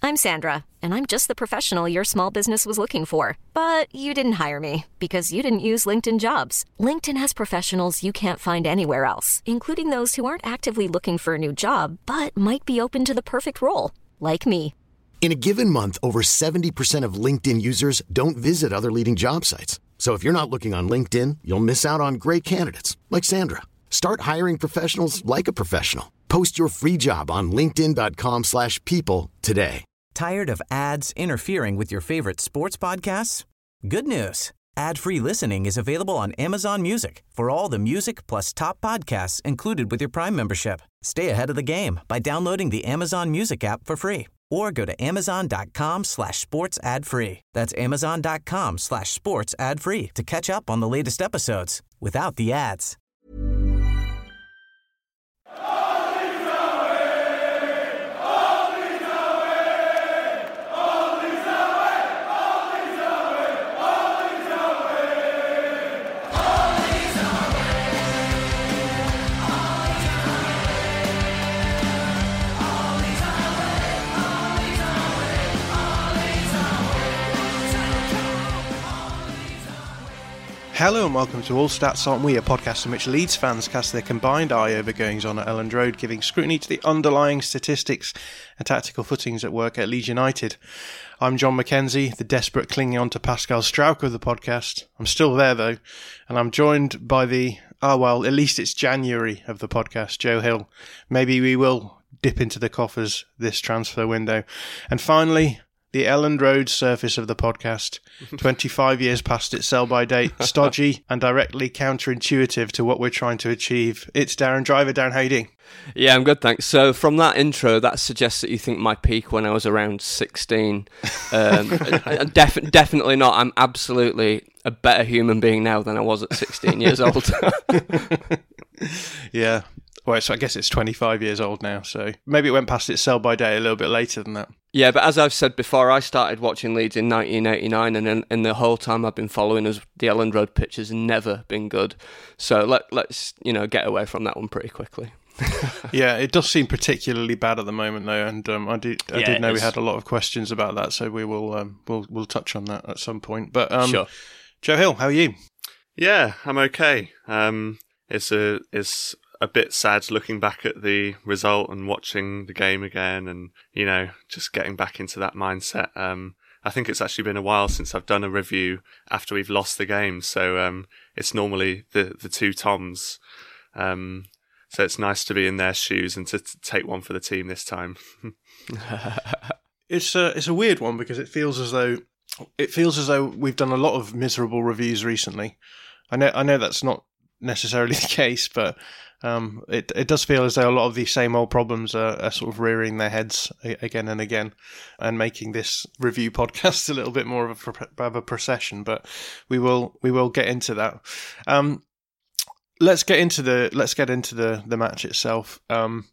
I'm Sandra, and I'm just the professional your small business was looking for. But you didn't hire me because you didn't use LinkedIn Jobs. LinkedIn has professionals you can't find anywhere else, including those who aren't actively looking for a new job, but might be open to the perfect role, like me. In a given month, over 70% of LinkedIn users don't visit other leading job sites. So if you're not looking on LinkedIn, you'll miss out on great candidates like Sandra. Start hiring professionals like a professional. Post your free job on linkedin.com/people today. Tired of ads interfering with your favorite sports podcasts? Good news. Ad-free listening is available on Amazon Music for all the music plus top podcasts included with your Prime membership. Stay ahead of the game by downloading the Amazon Music app for free or go to amazon.com/sports ad free. That's amazon.com/sports ad free to catch up on the latest episodes without the ads. Hello and welcome to All Stats Aren't We, a podcast in which Leeds fans cast their combined eye over goings on at Elland Road, giving scrutiny to the underlying statistics and tactical footings at work at Leeds United. I'm John Mackenzie, the desperate clinging on to Pascal Strauch of the podcast. I'm still there though, and I'm joined by at least it's January of the podcast, Joe Hill. Maybe we will dip into the coffers this transfer window. And finally, the Elland Road surface of the podcast, 25 years past its sell-by date, stodgy and directly counterintuitive to what we're trying to achieve. It's Darren Driver. Darren, how you doing? Yeah, I'm good, thanks. So from that intro, that suggests that you think my peak when I was around 16. Definitely not. I'm absolutely a better human being now than I was at 16 years old. Yeah. Well, so I guess it's 25 years old now, so maybe it went past its sell-by date a little bit later than that. Yeah, but as I've said before, I started watching Leeds in 1989, and in the whole time I've been following us, the Elland Road pitch has never been good. So let's get away from that one pretty quickly. Yeah, it does seem particularly bad at the moment, though, and I did know we had a lot of questions about that, so we will we'll touch on that at some point. But sure. Joe Hill, how are you? Yeah, I'm okay. It's a bit sad looking back at the result and watching the game again and, just getting back into that mindset. I think it's actually been a while since I've done a review after we've lost the game. So it's normally the two Toms. So it's nice to be in their shoes and to take one for the team this time. It's a weird one because it feels as though we've done a lot of miserable reviews recently. I know that's not necessarily the case, but it does feel as though a lot of these same old problems are sort of rearing their heads again and again, and making this review podcast a little bit more of a procession. But we will get into that. Let's get into the match itself.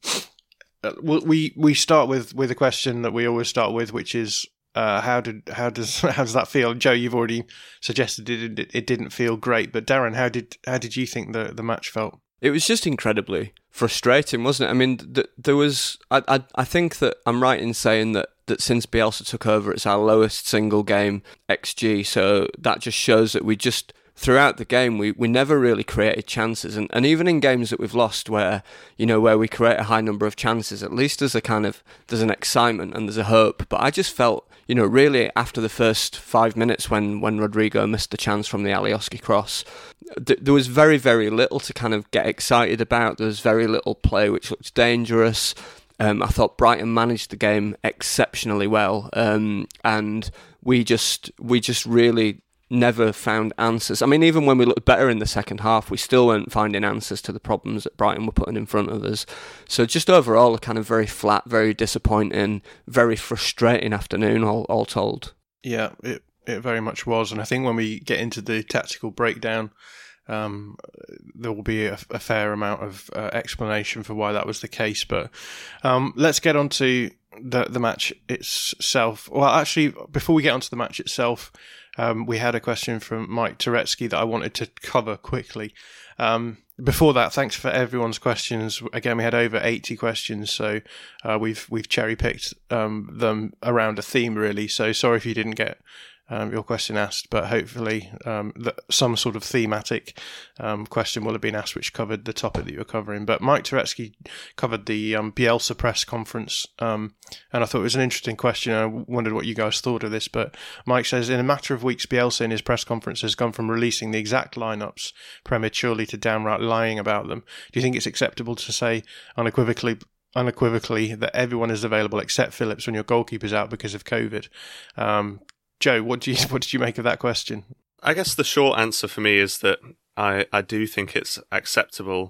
We start with a question that we always start with, which is how does that feel? Joe, you've already suggested it didn't feel great, but Darren, how did you think the match felt? It was just incredibly frustrating, wasn't it? I mean, there was. I think that I'm right in saying that since Bielsa took over, it's our lowest single game XG. So that just shows that we just throughout the game we never really created chances, and even in games that we've lost, where we create a high number of chances, at least there's an excitement and there's a hope. But I just felt, really after the first 5 minutes when Rodrigo missed the chance from the Alioski cross, there was very, very little to kind of get excited about. There was very little play which looked dangerous. I thought Brighton managed the game exceptionally well, and we just really never found answers. I mean, even when we looked better in the second half, we still weren't finding answers to the problems that Brighton were putting in front of us. So just overall, a kind of very flat, very disappointing, very frustrating afternoon, all told. Yeah, it very much was. And I think when we get into the tactical breakdown, there will be a fair amount of explanation for why that was the case. But let's get on to the match itself. Well, actually, before we get onto the match itself, we had a question from Mike Turetsky that I wanted to cover quickly. Before that, thanks for everyone's questions. Again, we had over 80 questions, so we've cherry-picked them around a theme, really. So sorry if you didn't get your question asked, but hopefully some sort of thematic question will have been asked which covered the topic that you were covering. But Mike Turetsky covered the Bielsa press conference, and I thought it was an interesting question. I wondered what you guys thought of this, but Mike says, in a matter of weeks, Bielsa in his press conference has gone from releasing the exact lineups prematurely to downright lying about them. Do you think it's acceptable to say unequivocally that everyone is available except Phillips when your goalkeeper's out because of COVID? Joe, what did you make of that question? I guess the short answer for me is that I do think it's acceptable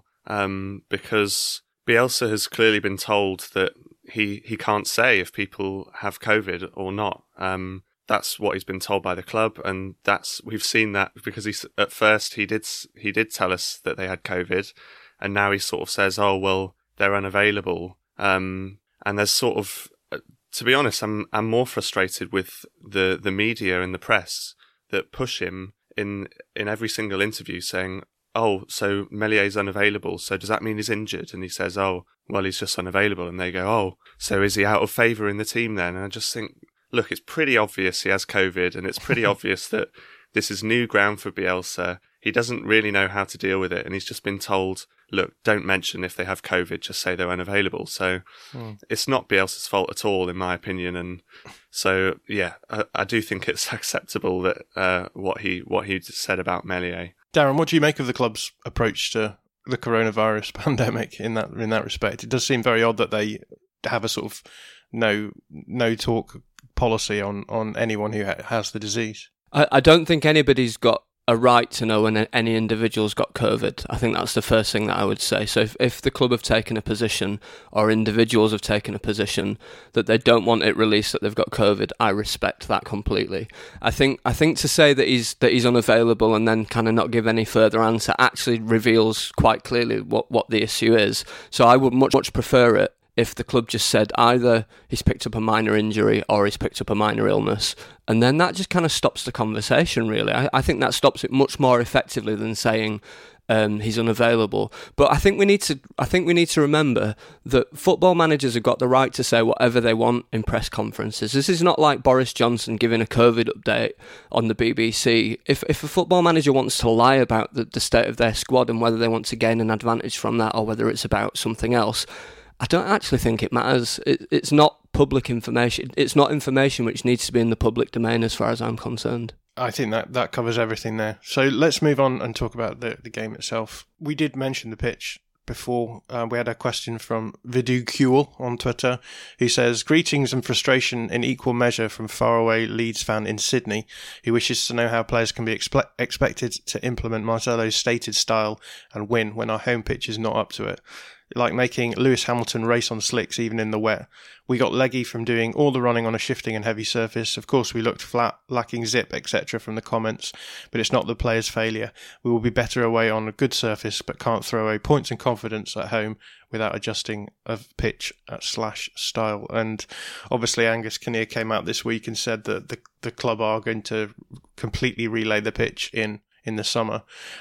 because Bielsa has clearly been told that he can't say if people have COVID or not. That's what he's been told by the club, and we've seen that because at first he did tell us that they had COVID, and now he sort of says, oh well, they're unavailable, and there's sort of. To be honest, I'm more frustrated with the media and the press that push him in every single interview saying, oh, so Mellier's unavailable, so does that mean he's injured? And he says, oh, well, he's just unavailable. And they go, oh, so is he out of favour in the team then? And I just think, look, it's pretty obvious he has COVID, and it's pretty obvious that this is new ground for Bielsa. He doesn't really know how to deal with it, and he's just been told, look, don't mention if they have COVID, just say they're unavailable. So it's not Bielsa's fault at all, in my opinion. And so, yeah, I do think it's acceptable that what he said about Meslier. Darren, what do you make of the club's approach to the coronavirus pandemic in that respect? It does seem very odd that they have a sort of no talk policy on anyone who has the disease. I don't think anybody's got a right to know when any individual's got COVID. I think that's the first thing that I would say. So if the club have taken a position, or individuals have taken a position, that they don't want it released that they've got COVID, I respect that completely. I think to say that he's unavailable and then kind of not give any further answer actually reveals quite clearly what the issue is. So I would much prefer it if the club just said either he's picked up a minor injury or he's picked up a minor illness, and then that just kind of stops the conversation, really. I think that stops it much more effectively than saying he's unavailable. But I think we need to remember that football managers have got the right to say whatever they want in press conferences. This is not like Boris Johnson giving a COVID update on the BBC. If a football manager wants to lie about the state of their squad and whether they want to gain an advantage from that or whether it's about something else, I don't actually think it matters. It's not public information. It's not information which needs to be in the public domain as far as I'm concerned. I think that covers everything there. So let's move on and talk about the game itself. We did mention the pitch before. We had a question from Vidu Kuel on Twitter, who says, greetings and frustration in equal measure from faraway Leeds fan in Sydney, who wishes to know how players can be expected to implement Marcelo's stated style and win when our home pitch is not up to it. Like making Lewis Hamilton race on slicks even in the wet. We got leggy from doing all the running on a shifting and heavy surface. Of course, we looked flat, lacking zip, etc. from the comments, but it's not the players' failure. We will be better away on a good surface, but can't throw away points and confidence at home without adjusting of pitch / style. And obviously Angus Kinnear came out this week and said that the club are going to completely relay the pitch in the summer.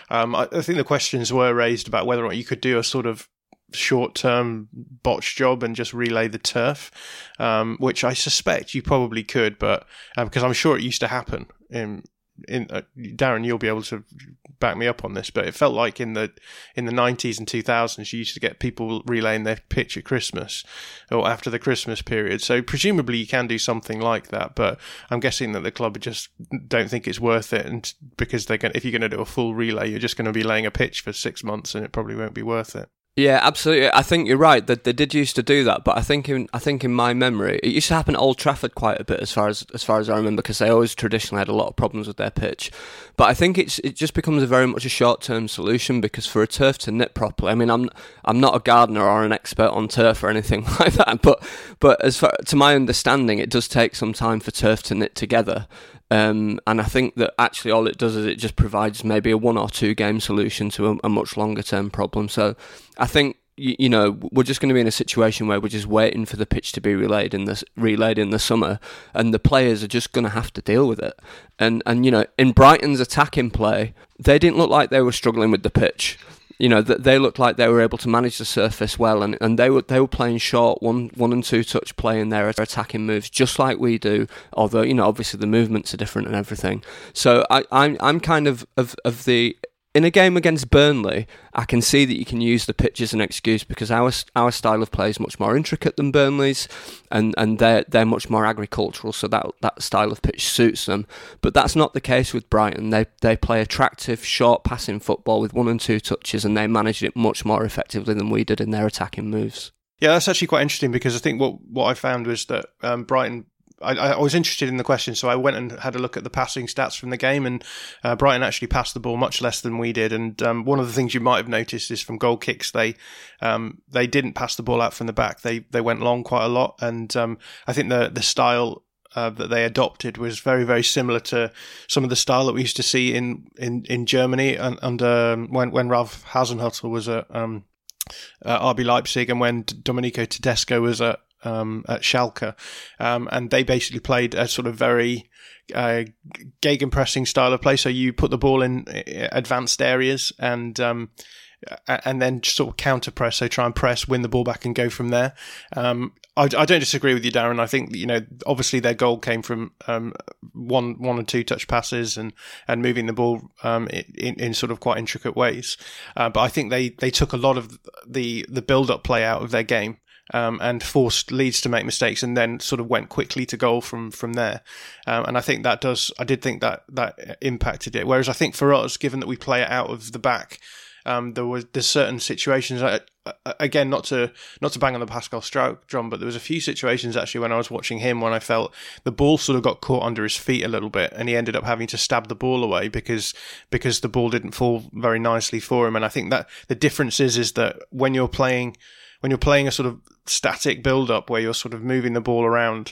I think the questions were raised about whether or not you could do a sort of short-term botch job and just relay the turf, which I suspect you probably could, but because I'm sure it used to happen. Darren, you'll be able to back me up on this, but it felt like in the 90s and 2000s you used to get people relaying their pitch at Christmas or after the Christmas period. So presumably you can do something like that, but I'm guessing that the club just don't think it's worth it, and because if you're going to do a full relay, you're just going to be laying a pitch for 6 months, and it probably won't be worth it. Yeah, absolutely. I think you're right that they did used to do that, but I think in my memory, it used to happen at Old Trafford quite a bit, as far as I remember, because they always traditionally had a lot of problems with their pitch. But I think it just becomes very much a short-term solution, because for a turf to knit properly, I mean, I'm not a gardener or an expert on turf or anything like that, but as far to my understanding, it does take some time for turf to knit together. And I think that actually all it does is it just provides maybe a 1 or 2 game solution to a much longer term problem. So I think we're just going to be in a situation where we're just waiting for the pitch to be relayed in the summer, and the players are just going to have to deal with it. And in Brighton's attacking play, they didn't look like they were struggling with the pitch. They looked like they were able to manage the surface well, and they were playing short one and two touch play in their attacking moves, just like we do. Although obviously the movements are different and everything. So I'm kind of the. In a game against Burnley, I can see that you can use the pitch as an excuse because our style of play is much more intricate than Burnley's, and they're much more agricultural, so that style of pitch suits them. But that's not the case with Brighton. They play attractive, short passing football with 1 and 2 touches, and they managed it much more effectively than we did in their attacking moves. Yeah, that's actually quite interesting because I think what I found was that Brighton. I was interested in the question, so I went and had a look at the passing stats from the game, and Brighton actually passed the ball much less than we did. And one of the things you might have noticed is from goal kicks, they didn't pass the ball out from the back. They went long quite a lot, and I think the style that they adopted was very, very similar to some of the style that we used to see in Germany under when Ralf Hasenhüttl was at RB Leipzig, and when Domenico Tedesco was at Schalke, and they basically played a sort of very gegenpressing style of play. So you put the ball in advanced areas and then sort of counter press. So try and press, win the ball back, and go from there. I don't disagree with you, Darren. I think obviously their goal came from one and two touch passes and moving the ball in sort of quite intricate ways. But I think they took a lot of the build up play out of their game. And forced Leeds to make mistakes, and then sort of went quickly to goal from there. And I think I did think that impacted it. Whereas I think for us, given that we play it out of the back, there's certain situations. Again, not to bang on the Pascal Struijk drum, but there was a few situations actually when I was watching him when I felt the ball sort of got caught under his feet a little bit, and he ended up having to stab the ball away because the ball didn't fall very nicely for him. And I think that the difference is that when you're playing a sort of static build-up where you're sort of moving the ball around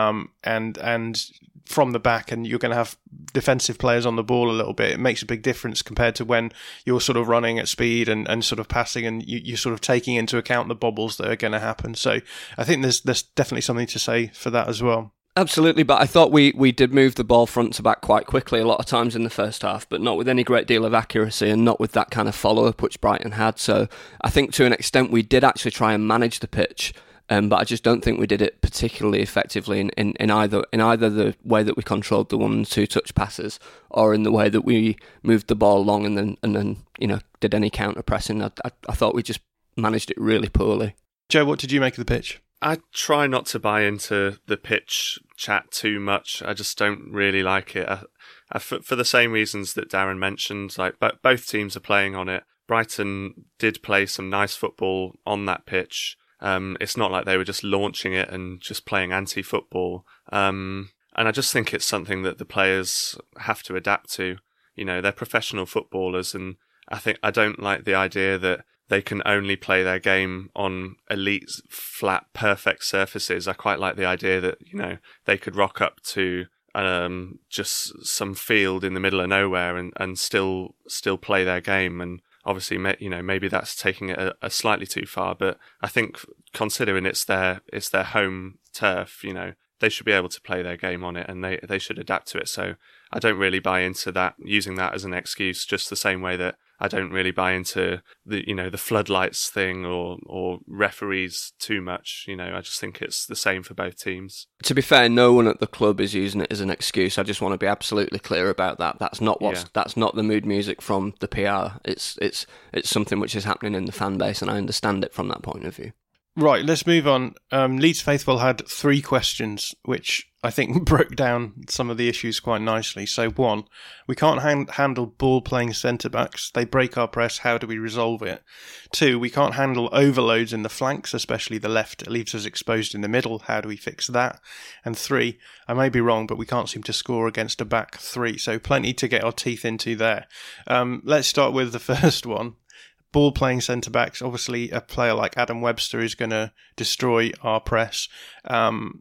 and from the back, and you're going to have defensive players on the ball a little bit, it makes a big difference compared to when you're sort of running at speed and sort of passing, and you're sort of taking into account the bobbles that are going to happen. So I think there's definitely something to say for that as well. Absolutely, but I thought we did move the ball front to back quite quickly a lot of times in the first half, but not with any great deal of accuracy and not with that kind of follow-up which Brighton had. So I think to an extent we did actually try and manage the pitch, but I just don't think we did it particularly effectively in either the way that we controlled the 1 and 2 touch passes or in the way that we moved the ball long and then did any counter pressing. I thought we just managed it really poorly. Joe, what did you make of the pitch? I try not to buy into the pitch chat too much. I just don't really like it. For the same reasons that Darren mentioned, like both teams are playing on it. Brighton did play some nice football on that pitch. It's not like they were just launching it and just playing anti-football. And I just think it's something that the players have to adapt to. They're professional footballers, and I don't like the idea that they can only play their game on elite, flat, perfect surfaces. I quite like the idea that, they could rock up to just some field in the middle of nowhere and still play their game. And obviously, maybe that's taking it a slightly too far. But I think considering it's their home turf, they should be able to play their game on it, and they should adapt to it. So I don't really buy into that, using that as an excuse, just the same way that I don't really buy into the floodlights thing or referees too much. I just think it's the same for both teams. To be fair, no one at the club is using it as an excuse. I just want to be absolutely clear about that. That's not that's not the mood music from the PR. It's something which is happening in the fan base, and I understand it from that point of view. Right, let's move on. Leeds Faithful had 3 questions, which I think broke down some of the issues quite nicely. So 1, we can't handle ball-playing centre-backs. They break our press. How do we resolve it? 2, we can't handle overloads in the flanks, especially the left. It leaves us exposed in the middle. How do we fix that? And 3, I may be wrong, but we can't seem to score against a back 3. So plenty to get our teeth into there. Let's start with the first one. Ball-playing centre-backs, obviously a player like Adam Webster is going to destroy our press.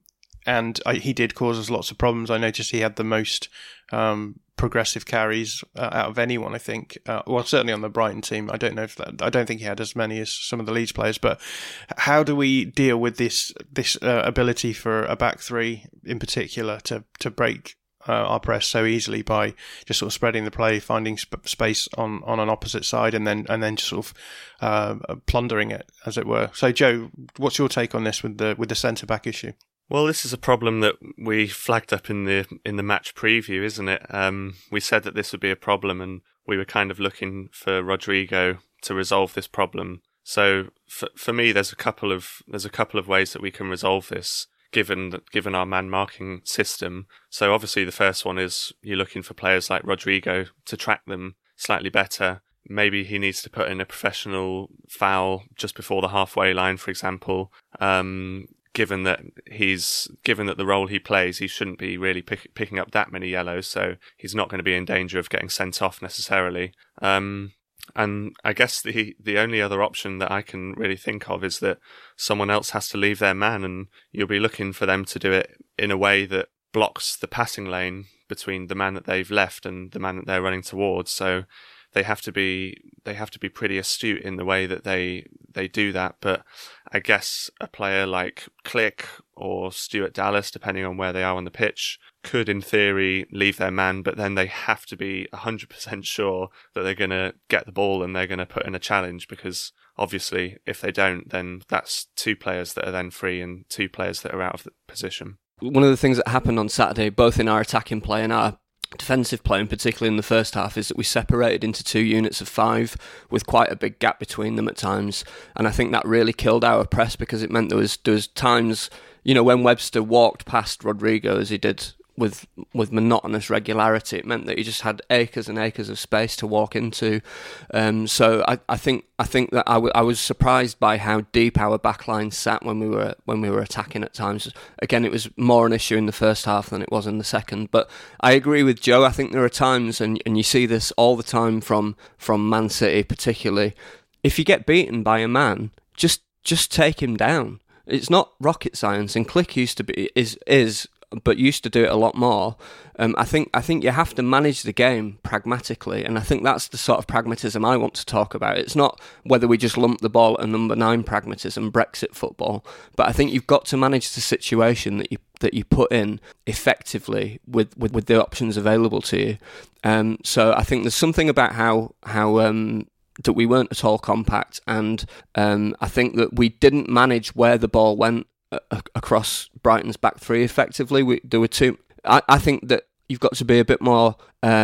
and he did cause us lots of problems. I noticed he had the most progressive carries out of anyone, I think. Well, certainly on the Brighton team. I don't think he had as many as some of the Leeds players. But how do we deal with this ability for a back three in particular to break our press so easily by just sort of spreading the play, finding space on an opposite side, and then just sort of plundering it, as it were? So, Joe, what's your take on this with the centre back issue? Well, this is a problem that we flagged up in the match preview, isn't it? We said that this would be a problem, and we were kind of looking for Rodrigo to resolve this problem. So, for me, there's a couple of ways that we can resolve this, given our man marking system. So obviously the first one is you're looking for players like Rodrigo to track them slightly better. Maybe he needs to put in a professional foul just before the halfway line, for example. Given that the role he plays, he shouldn't be really picking up that many yellows, so he's not going to be in danger of getting sent off necessarily. And I guess the only other option that I can really think of is that someone else has to leave their man, and you'll be looking for them to do it in a way that blocks the passing lane between the man that they've left and the man that they're running towards. So they have to be pretty astute in the way that they do that. But I guess a player like Klich or Stuart Dallas, depending on where they are on the pitch, could in theory leave their man, but then they have to be 100% sure that they're going to get the ball and they're going to put in a challenge, because obviously if they don't, then that's two players that are then free and two players that are out of the position. One of the things that happened on Saturday, both in our attacking play and our defensive play, and particularly in the first half, is that we separated into two units of 5 with quite a big gap between them at times, and I think that really killed our press, because it meant there was times, when Webster walked past Rodrigo as he did with monotonous regularity, it meant that he just had acres and acres of space to walk into. So I think that I was surprised by how deep our backline sat when we were attacking at times. Again, it was more an issue in the first half than it was in the second. But I agree with Joe. I think there are times, and you see this all the time from Man City particularly, if you get beaten by a man, just take him down. It's not rocket science, and Klich used to do it a lot more. I think you have to manage the game pragmatically, and I think that's the sort of pragmatism I want to talk about. It's not whether we just lump the ball at number 9 pragmatism, Brexit football, but I think you've got to manage the situation that you put in effectively with the options available to you. So I think there's something about how that we weren't at all compact, and I think that we didn't manage where the ball went across Brighton's back three effectively. There were two. I think that you've got to be a bit more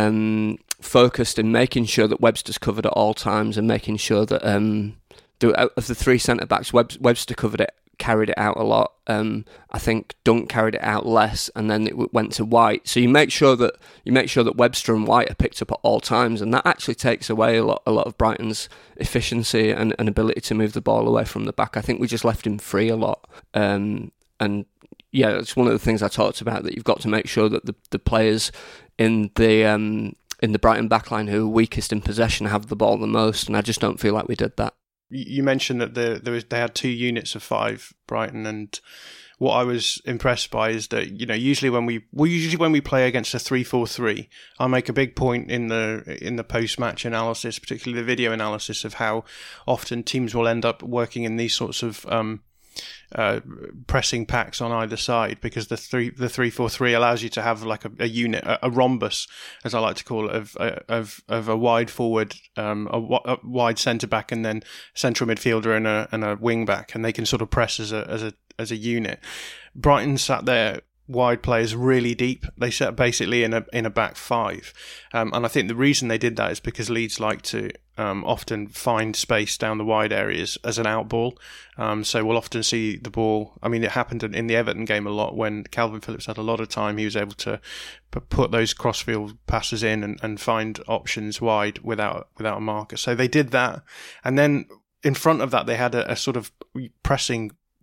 focused in making sure that Webster's covered at all times, and making sure that of the 3 centre backs, Webster carried it out a lot. I think Dunk carried it out less, and then it went to White. So you make sure that Webster and White are picked up at all times, and that actually takes away a lot of Brighton's efficiency and ability to move the ball away from the back. I think we just left him free a lot, and yeah, it's one of the things I talked about, that you've got to make sure that the players in the Brighton backline who are weakest in possession have the ball the most, and I just don't feel like we did that. You mentioned that they had 2 units of 5, Brighton, and what I was impressed by is that usually when we play against a 3-4-3, I make a big point in the post-match analysis, particularly the video analysis, of how often teams will end up working in these sorts of pressing packs on either side, because the 3-4-3 allows you to have like a unit, a rhombus, as I like to call it, of a wide forward, a wide centre back, and then central midfielder and a wing back, and they can sort of press as a unit. Brighton sat there, wide players really deep. They sat basically in a back 5, and I think the reason they did that is because Leeds like to often find space down the wide areas as an out ball. So we'll often see the ball. I mean, it happened in the Everton game a lot when Calvin Phillips had a lot of time. He was able to put those crossfield passes in and find options wide without a marker. So they did that, and then in front of that they had a sort of pressing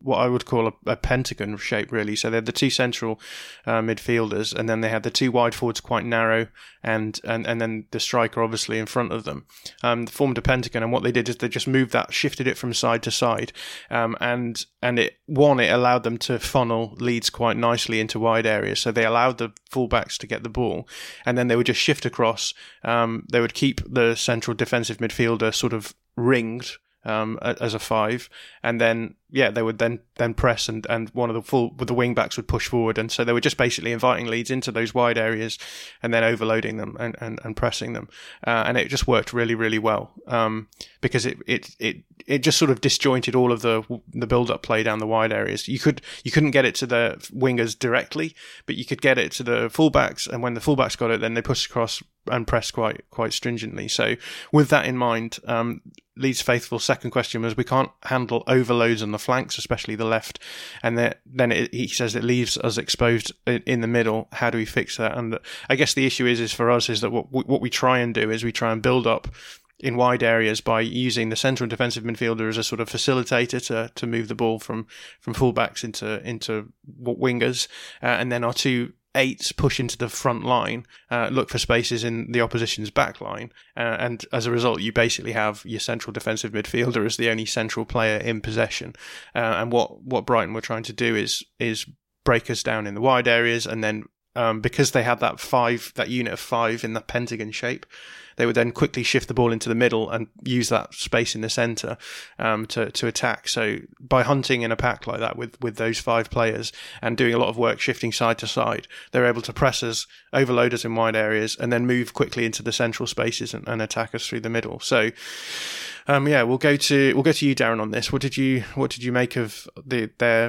what I would call a pentagon shape, really. So they had the two central midfielders, and then they had the two wide forwards quite narrow, and then the striker obviously in front of them. Formed a pentagon, and what they did is they just moved that, shifted it from side to side, and it allowed them to funnel Leeds quite nicely into wide areas. So they allowed the fullbacks to get the ball, and then they would just shift across. They would keep the central defensive midfielder sort of ringed as a 5, and then they would then press, and one of the wing backs would push forward, and so they were just basically inviting Leeds into those wide areas and then overloading them and pressing them, and it just worked really, really well, because it just sort of disjointed all of the build up play down the wide areas. You couldn't get it to the wingers directly, but you could get it to the fullbacks, and when the fullbacks got it, then they pushed across and pressed quite stringently. So with that in mind, Leeds faithful second question was, we can't handle overloads on the flanks, especially the left, and he says it leaves us exposed in the middle. How do we fix that? And I guess the issue is for us is that what we try and do is we try and build up in wide areas by using the central defensive midfielder as a sort of facilitator to move the ball from fullbacks into wingers, and then our two 8s push into the front line, look for spaces in the opposition's back line, and as a result you basically have your central defensive midfielder as the only central player in possession, and what Brighton were trying to do is break us down in the wide areas, and then because they had that unit of 5 in the pentagon shape, they would then quickly shift the ball into the middle and use that space in the centre to attack. So by hunting in a pack like that with those 5 players and doing a lot of work shifting side to side, they're able to press us, overload us in wide areas, and then move quickly into the central spaces and attack us through the middle. So we'll go to you, Darren, on this. What did you make of their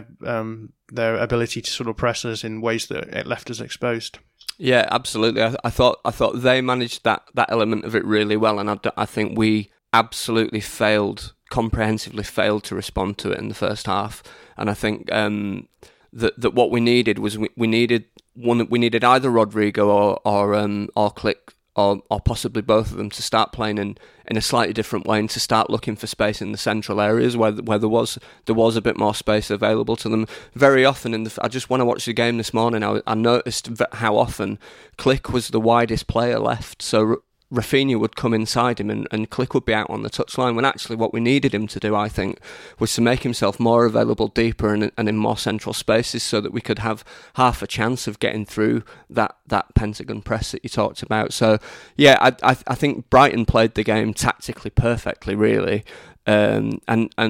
ability to sort of press us in ways that it left us exposed? Yeah, absolutely. I thought they managed that element of it really well, and I think we absolutely comprehensively failed to respond to it in the first half. And I think that what we needed was we needed either Rodrigo or Klich, or possibly both of them, to start playing in a slightly different way and to start looking for space in the central areas where there was a bit more space available to them. Very often when I watched the game this morning, I noticed how often Klich was the widest player left. So Raphinha would come inside him and Klich would be out on the touchline, when actually what we needed him to do, I think, was to make himself more available deeper and in more central spaces, so that we could have half a chance of getting through that pentagon press that you talked about. So yeah, I think Brighton played the game tactically perfectly, really, and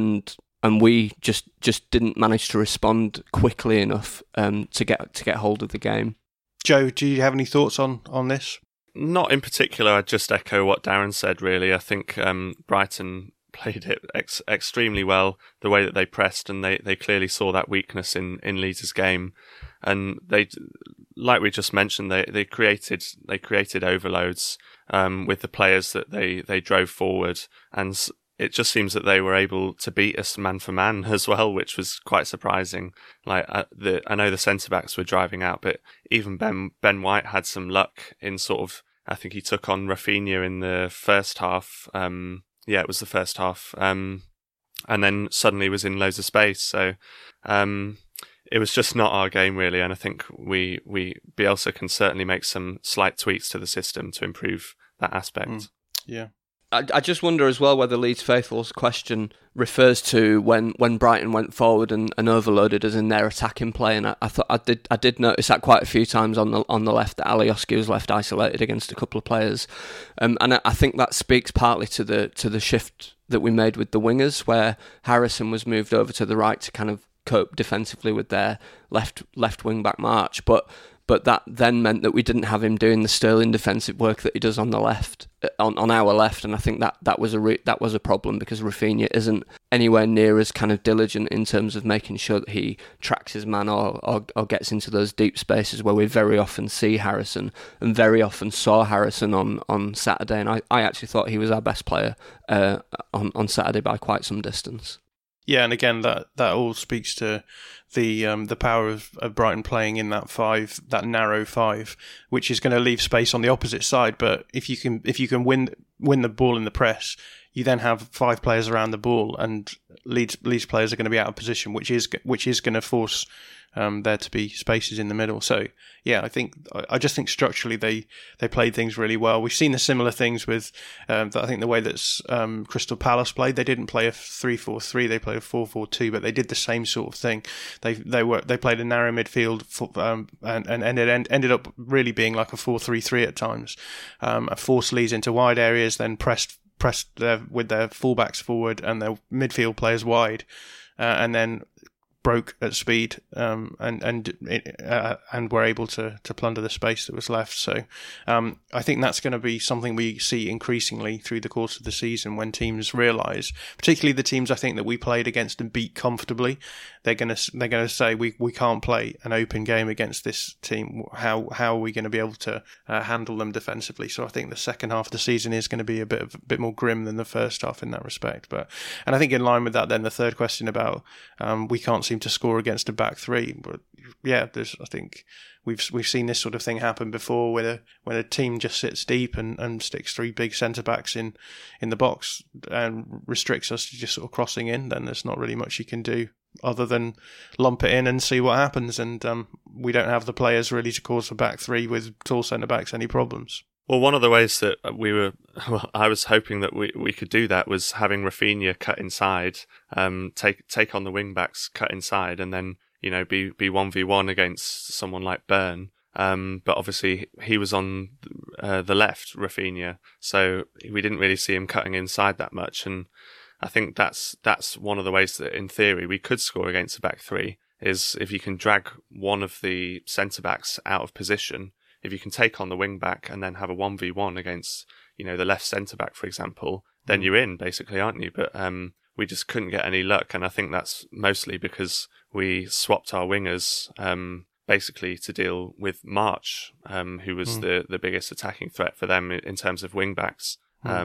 we just didn't manage to respond quickly enough to get hold of the game. Joe, do you have any thoughts on this? Not in particular. I'd just echo what Darren said, really. I think Brighton played it extremely well, the way that they pressed, and they clearly saw that weakness in Leeds' game. And they, like we just mentioned, they created overloads with the players that they drove forward, and it just seems that they were able to beat us man for man as well, which was quite surprising. Like I know the centre backs were driving out, but even Ben White had some luck in sort of, I think he took on Raphinha in the first half. It was the first half, and then suddenly was in loads of space. So it was just not our game, really. And I think Bielsa can certainly make some slight tweaks to the system to improve that aspect. Yeah. I just wonder as well whether Leeds faithful's question refers to when Brighton went forward and overloaded us in their attacking play, and I did notice that quite a few times on the left, that Alioski was left isolated against a couple of players, and I think that speaks partly to the shift that we made with the wingers, where Harrison was moved over to the right to kind of cope defensively with their left wing back march, but that then meant that we didn't have him doing the sterling defensive work that he does on the left, on our left, and I think that was a problem, because Raphinha isn't anywhere near as kind of diligent in terms of making sure that he tracks his man or gets into those deep spaces where we very often see Harrison, and very often saw Harrison on Saturday, and I actually thought he was our best player on Saturday by quite some distance. Yeah, and again, that all speaks to the power of Brighton playing in that narrow five, which is going to leave space on the opposite side. But if you can win the ball in the press, you then have 5 players around the ball, and Leeds players are going to be out of position, which is going to force there to be spaces in the middle. So yeah, I just think structurally they played things really well. We've seen the similar things with I think the way that Crystal Palace played. They didn't play a 3-4-3, they played a 4-4-2, but they did the same sort of thing. They played a narrow midfield and ended up really being like a 4-3-3 at times. Forced Leeds into wide areas, then pressed with their fullbacks forward and their midfield players wide, and then broke at speed and were able to plunder the space that was left. So I think that's going to be something we see increasingly through the course of the season, when teams realise, particularly the teams I think that we played against and beat comfortably, they're going to say we can't play an open game against this team. How are we going to be able to handle them defensively? So I think the second half of the season is going to be a bit more grim than the first half in that respect. And I think in line with that, then the third question about we can't seem to score against a back three. But yeah, I think we've seen this sort of thing happen before, when a team just sits deep and sticks 3 big centre backs in the box and restricts us to just sort of crossing in. Then there's not really much you can do other than lump it in and see what happens. And we don't have the players really to cause a back three with tall centre backs any problems. Well, one of the ways that I was hoping that we could do that was having Rafinha cut inside, take on the wing backs, cut inside, and then be 1v1 against someone like Burn. But obviously he was on the left, Rafinha, so we didn't really see him cutting inside that much. And I think that's one of the ways that in theory we could score against a back three, is if you can drag one of the centre backs out of position. If you can take on the wing back and then have a 1v1 against, the left centre back, for example, then you're in, basically, aren't you? But we just couldn't get any luck, and I think that's mostly because we swapped our wingers basically to deal with March, who was the biggest attacking threat for them in terms of wing backs.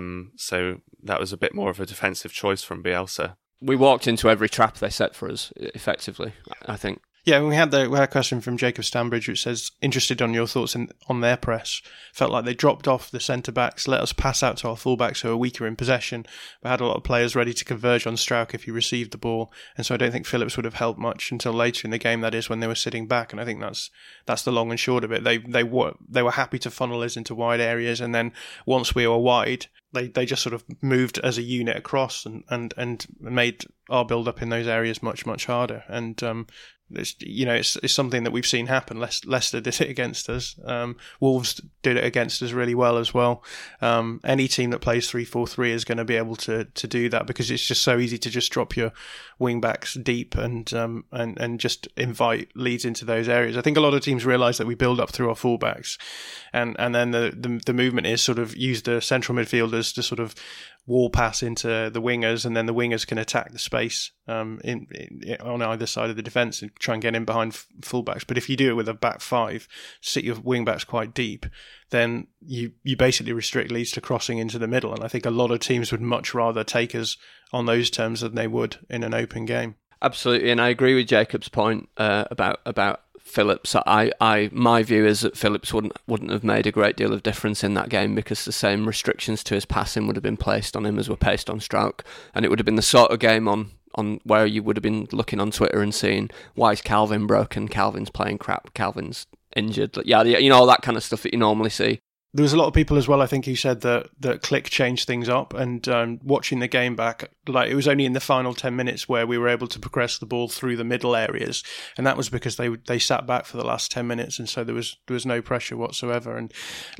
So that was a bit more of a defensive choice from Bielsa. We walked into every trap they set for us, effectively, I think. Yeah, we had a question from Jacob Stanbridge, which says, interested on your thoughts on their press. Felt like they dropped off the centre-backs, let us pass out to our full-backs who are weaker in possession, but had a lot of players ready to converge on Struijk if he received the ball. And so I don't think Phillips would have helped much until later in the game, that is, when they were sitting back. And I think that's the long and short of it. They were happy to funnel us into wide areas, and then once we were wide, they just sort of moved as a unit across and made our build-up in those areas much, much harder. And it's something that we've seen happen. Leicester did it against us. Wolves did it against us really well as well. Any team that plays 3-4-3 is going to be able to do that, because it's just so easy to just drop your wing backs deep and just invite Leeds into those areas. I think a lot of teams realise that we build up through our fullbacks, and then the movement is sort of use the central midfielders to sort of wall pass into the wingers, and then the wingers can attack the space on either side of the defence and try and get in behind fullbacks. But if you do it with a back five, sit your wing backs quite deep, then you basically restrict Leeds to crossing into the middle. And I think a lot of teams would much rather take us on those terms than they would in an open game. Absolutely, and I agree with Jacob's point about Phillips. My view is that Phillips wouldn't have made a great deal of difference in that game, because the same restrictions to his passing would have been placed on him as were placed on Struijk, and it would have been the sort of game on where you would have been looking on Twitter and seeing, why is Calvin broken? Calvin's playing crap. Calvin's injured. Yeah, all that kind of stuff that you normally see. There was a lot of people as well, I think, who said that Click changed things up, and watching the game back, like, it was only in the final 10 minutes where we were able to progress the ball through the middle areas, and that was because they sat back for the last 10 minutes, and so there was no pressure whatsoever. And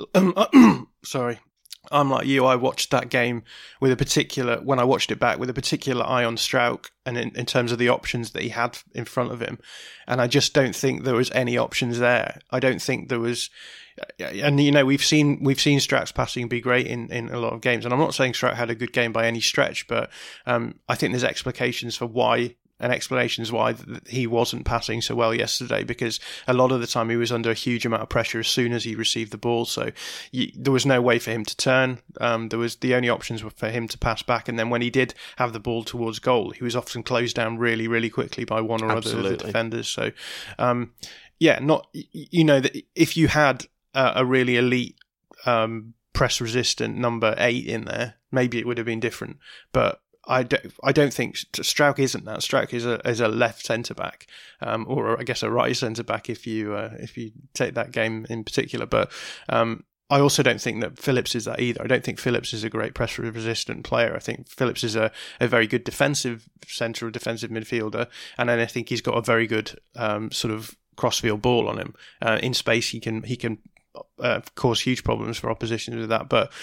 sorry, I'm like you, I watched that game when I watched it back, with a particular eye on Struijk, and in terms of the options that he had in front of him, and I just don't think there was any options there. I don't think there was. And we've seen Struijk's passing be great in a lot of games, and I'm not saying Struijk had a good game by any stretch, but I think there's explications for why explanations why he wasn't passing so well yesterday, because a lot of the time he was under a huge amount of pressure as soon as he received the ball. So there was no way for him to turn. There was the only options were for him to pass back, and then when he did have the ball towards goal, he was often closed down really, really quickly by one or other of the defenders. So, that if you had a really elite press resistant number 8 in there, maybe it would have been different. But I don't think Struijk isn't that. Struijk is a left centre back, or I guess a right centre back if you take that game in particular. But I also don't think that Phillips is that either. I don't think Phillips is a great press resistant player. I think Phillips is a very good defensive central defensive midfielder, and then I think he's got a very good sort of crossfield ball on him in space. He can cause huge problems for opposition with that, but.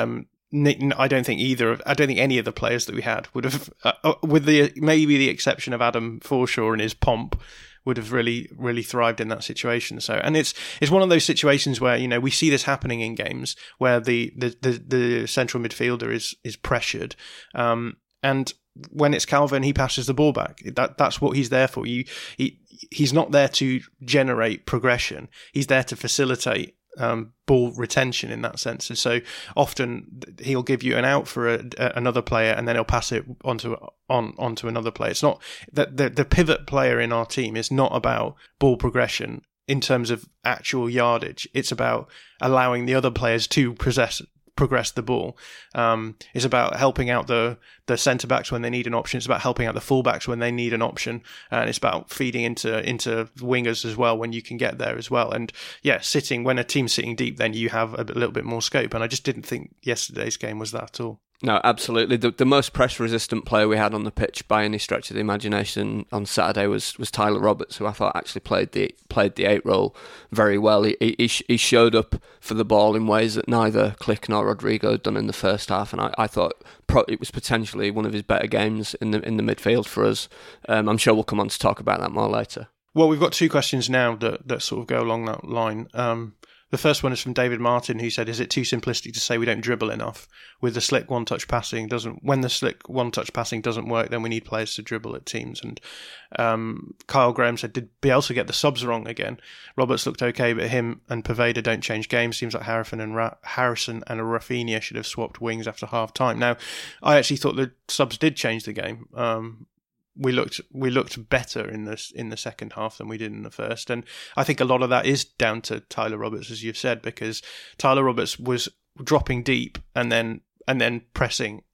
I don't think any of the players that we had would have, with maybe the exception of Adam Forshaw and his pomp, would have really, really thrived in that situation. So, and it's one of those situations where, you know, we see this happening in games where the central midfielder is pressured, and when it's Calvin, he passes the ball back. That's what he's there for. He's not there to generate progression. He's there to facilitate ball retention in that sense. And so often he'll give you an out for another player, and then he'll pass it onto another player. It's not that the pivot player in our team is not about ball progression in terms of actual yardage. It's about allowing the other players to progress the ball. It's about helping out the centre backs when they need an option. It's about helping out the full backs when they need an option, and it's about feeding into wingers as well when you can get there as well. And when a team's sitting deep, then you have a little bit more scope. And I just didn't think yesterday's game was that at all. No, absolutely. The most press-resistant player we had on the pitch by any stretch of the imagination on Saturday was Tyler Roberts, who I thought actually played the 8 role very well. He showed up for the ball in ways that neither Klich nor Rodrigo had done in the first half, and I thought it was potentially one of his better games in the midfield for us. I'm sure we'll come on to talk about that more later. Well, we've got 2 questions now that sort of go along that line. The first one is from David Martin, who said, "Is it too simplistic to say we don't dribble enough? With the slick one-touch passing when the slick one-touch passing doesn't work, then we need players to dribble at teams." And Kyle Graham said, "Did Bielsa get the subs wrong again? Roberts looked okay, but him and Poveda don't change games. Seems like Harrison and Rafinha should have swapped wings after half time." Now, I actually thought the subs did change the game. We looked better in the second half than we did in the first, and I think a lot of that is down to Tyler Roberts, as you've said, because Tyler Roberts was dropping deep and then pressing,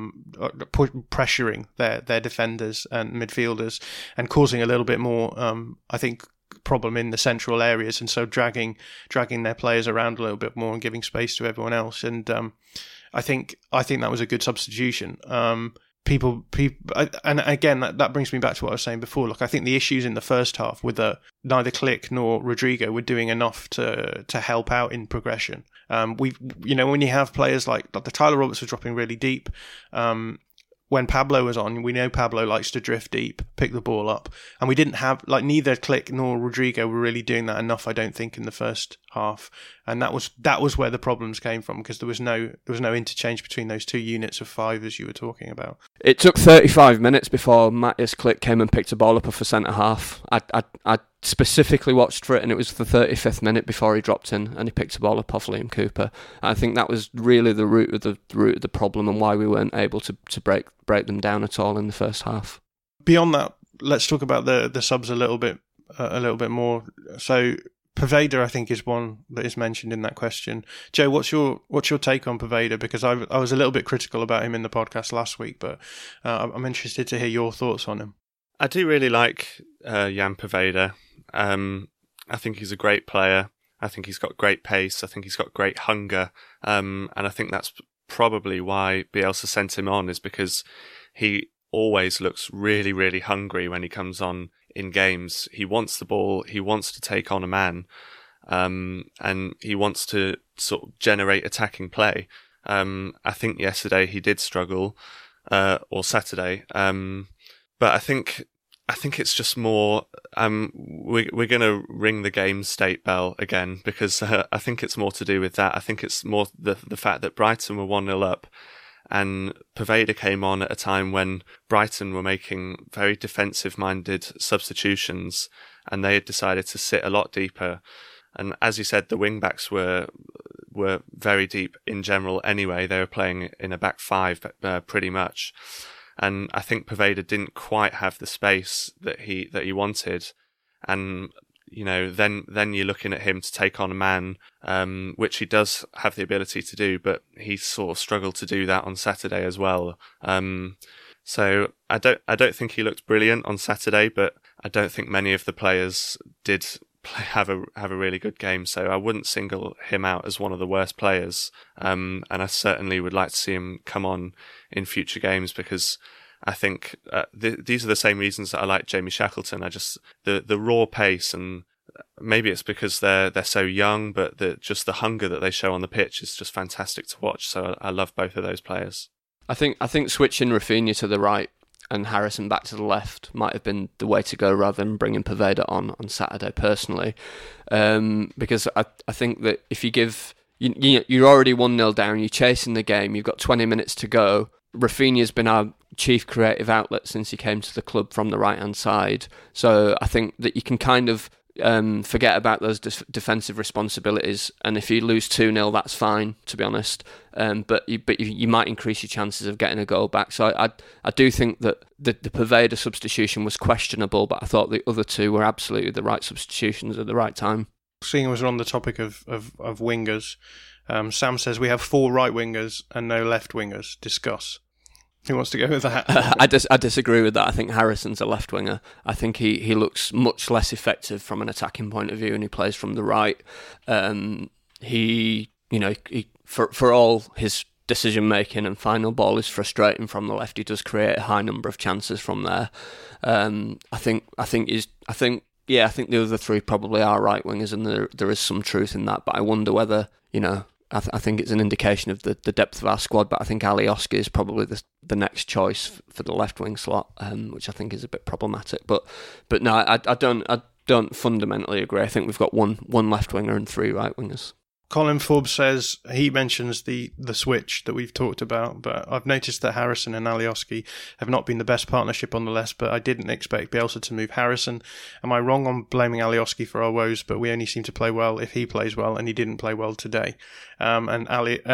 pressuring their defenders and midfielders, and causing a little bit more, I think, problem in the central areas, and so dragging their players around a little bit more and giving space to everyone else. And I think that was a good substitution. People, and again, that brings me back to what I was saying before. Look, I think the issues in the first half with neither Klich nor Rodrigo were doing enough to help out in progression. When you have players like the Tyler Roberts was dropping really deep. When Pablo was on, we know Pablo likes to drift deep, pick the ball up, and we didn't have neither Klich nor Rodrigo were really doing that enough, I don't think, in the first half, and that was where the problems came from, because there was no interchange between those 2 units of 5 as you were talking about. It took 35 minutes before Matthias Klich came and picked a ball up off a centre half. I specifically watched for it, and it was the 35th minute before he dropped in and he picked a ball up off Liam Cooper. I think that was really the root of the problem, and why we weren't able to break them down at all in the first half. Beyond that, let's talk about the subs a little bit more. So Poveda, I think, is one that is mentioned in that question. Joe, what's your take on Poveda? Because I was a little bit critical about him in the podcast last week, but I'm interested to hear your thoughts on him. I do really like Jan Poveda. I think he's a great player. I think he's got great pace. I think he's got great hunger. And I think that's probably why Bielsa sent him on, is because he always looks really, really hungry when he comes on in games. He wants the ball. He wants to take on a man. And he wants to sort of generate attacking play. I think yesterday he did struggle, or Saturday. But I think it's just more, we're going to ring the game state bell again, because I think it's more to do with that. I think it's more the fact that Brighton were 1-0 up, and Poveda came on at a time when Brighton were making very defensive-minded substitutions, and they had decided to sit a lot deeper. And as you said, the wing-backs were very deep in general anyway. They were playing in a back five pretty much. And I think Poveda didn't quite have the space that he wanted. And then you're looking at him to take on a man, which he does have the ability to do, but he sort of struggled to do that on Saturday as well. So I don't think he looked brilliant on Saturday, but I don't think many of the players did have a really good game. So I wouldn't single him out as one of the worst players. And I certainly would like to see him come on in future games, because I think these are the same reasons that I like Jamie Shackleton. The raw pace, and maybe it's because they're so young, but just the hunger that they show on the pitch is just fantastic to watch. So I love both of those players. I think switching Rafinha to the right and Harrison back to the left might have been the way to go, rather than bringing Poveda on Saturday, personally, because I think that if you give you're already 1-0 down, you're chasing the game, you've got 20 minutes to go. Rafinha's been our chief creative outlet since he came to the club from the right-hand side. So I think that you can kind of forget about those defensive responsibilities. And if you lose 2-0, that's fine, to be honest. But you might increase your chances of getting a goal back. So I do think that the Poveda substitution was questionable, but I thought the other two were absolutely the right substitutions at the right time. Seeing as we're on the topic of wingers, Sam says we have 4 right wingers and no left wingers. Discuss. Who wants to go with that? I disagree with that. I think Harrison's a left winger. I think he looks much less effective from an attacking point of view, and he plays from the right. He for all his decision making and final ball is frustrating from the left, he does create a high number of chances from there. I think the other 3 probably are right wingers, and there is some truth in that. But I wonder whether, I think it's an indication of the depth of our squad, but I think Alioski is probably the next choice for the left wing slot, which I think is a bit problematic. But no, I don't fundamentally agree. I think we've got one left winger and 3 right wingers. Colin Forbes says he mentions the switch that we've talked about, but I've noticed that Harrison and Alioski have not been the best partnership on the left, but I didn't expect Bielsa to move Harrison. Am I wrong on blaming Alioski for our woes, but we only seem to play well if he plays well, and he didn't play well today? Jacqueline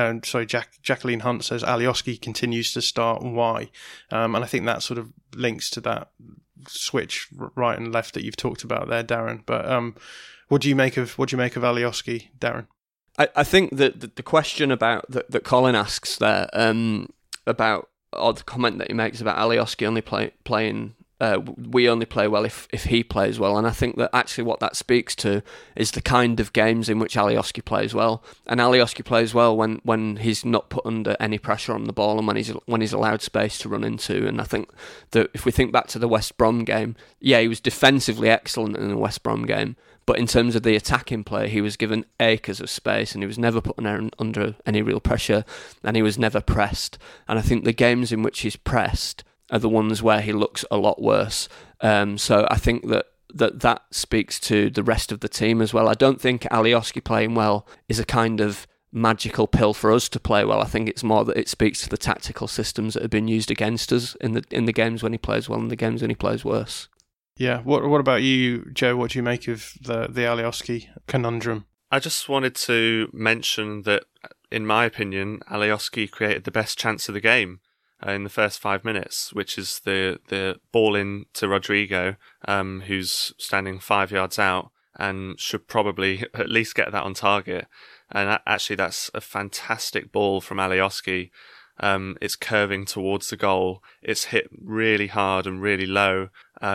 Hunt says Alioski continues to start. Why? And I think that sort of links to that switch right and left that you've talked about there, Darren. But what do you make of Alioski, Darren? I think that the question about that Colin asks there, about, or the comment that he makes about Alioski only playing, we only play well if he plays well, and I think that actually what that speaks to is the kind of games in which Alioski plays well, and Alioski plays well when he's not put under any pressure on the ball, and when he's allowed space to run into. And I think that if we think back to the West Brom game, yeah, he was defensively excellent in the West Brom game. But in terms of the attacking play, he was given acres of space, and he was never put under any real pressure, and he was never pressed. And I think the games in which he's pressed are the ones where he looks a lot worse. So I think that speaks to the rest of the team as well. I don't think Alioski playing well is a kind of magical pill for us to play well. I think it's more that it speaks to the tactical systems that have been used against us in the games when he plays well and the games when he plays worse. Yeah. What about you, Joe? What do you make of the Alioski conundrum? I just wanted to mention that, in my opinion, Alioski created the best chance of the game in the first 5 minutes, which is the ball in to Rodrigo, who's standing 5 yards out and should probably at least get that on target. And actually, that's a fantastic ball from Alioski. It's curving towards the goal. It's hit really hard and really low.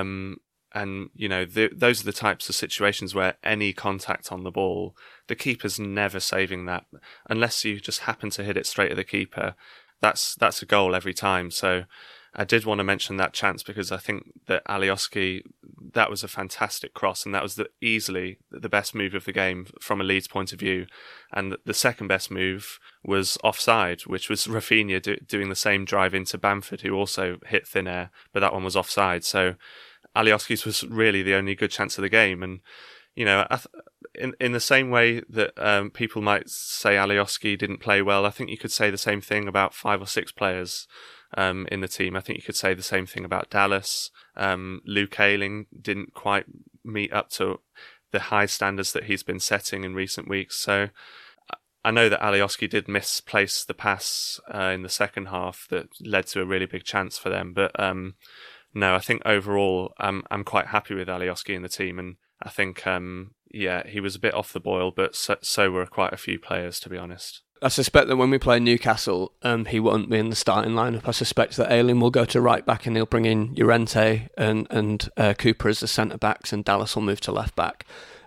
And, those are the types of situations where any contact on the ball, the keeper's never saving that. Unless you just happen to hit it straight at the keeper, that's a goal every time. So I did want to mention that chance, because I think that Alioski, that was a fantastic cross, and that was easily the best move of the game from a Leeds point of view. And the second best move was offside, which was Rafinha doing the same drive into Bamford, who also hit thin air, but that one was offside. So Alioski's was really the only good chance of the game. And, in the same way that people might say Alioski didn't play well, I think you could say the same thing about 5 or 6 players in the team. I think you could say the same thing about Dallas. Luke Ayling didn't quite meet up to the high standards that he's been setting in recent weeks. So I know that Alioski did misplace the pass in the second half that led to a really big chance for them. But no, I think overall I'm quite happy with Alioski in the team, and I think he was a bit off the boil, but so were quite a few players, to be honest. I suspect that when we play Newcastle, he won't be in the starting lineup. I suspect that Ayling will go to right back and he'll bring in Llorente and Cooper as the centre backs, and Dallas will move to left back.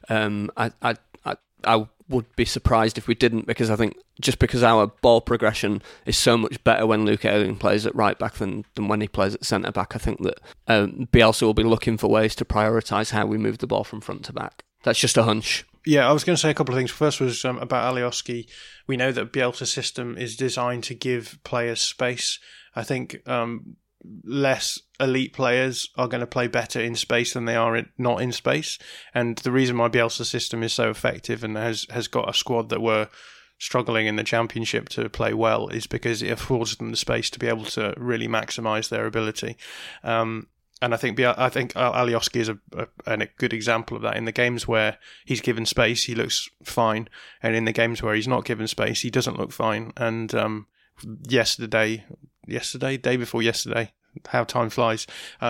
I would be surprised if we didn't, because I think just because our ball progression is so much better when Luke Ayling plays at right back than when he plays at centre back, I think that Bielsa will be looking for ways to prioritise how we move the ball from front to back. That's just a hunch. Yeah, I was going to say a couple of things. First was about Alioski. We know that Bielsa's system is designed to give players space. I think less elite players are going to play better in space than they are not in space. And the reason why Bielsa's system is so effective and has got a squad that were struggling in the Championship to play well is because it affords them the space to be able to really maximise their ability. And I think Alioski is a good example of that. In the games where he's given space, he looks fine. And in the games where he's not given space, he doesn't look fine. And day before yesterday, how time flies,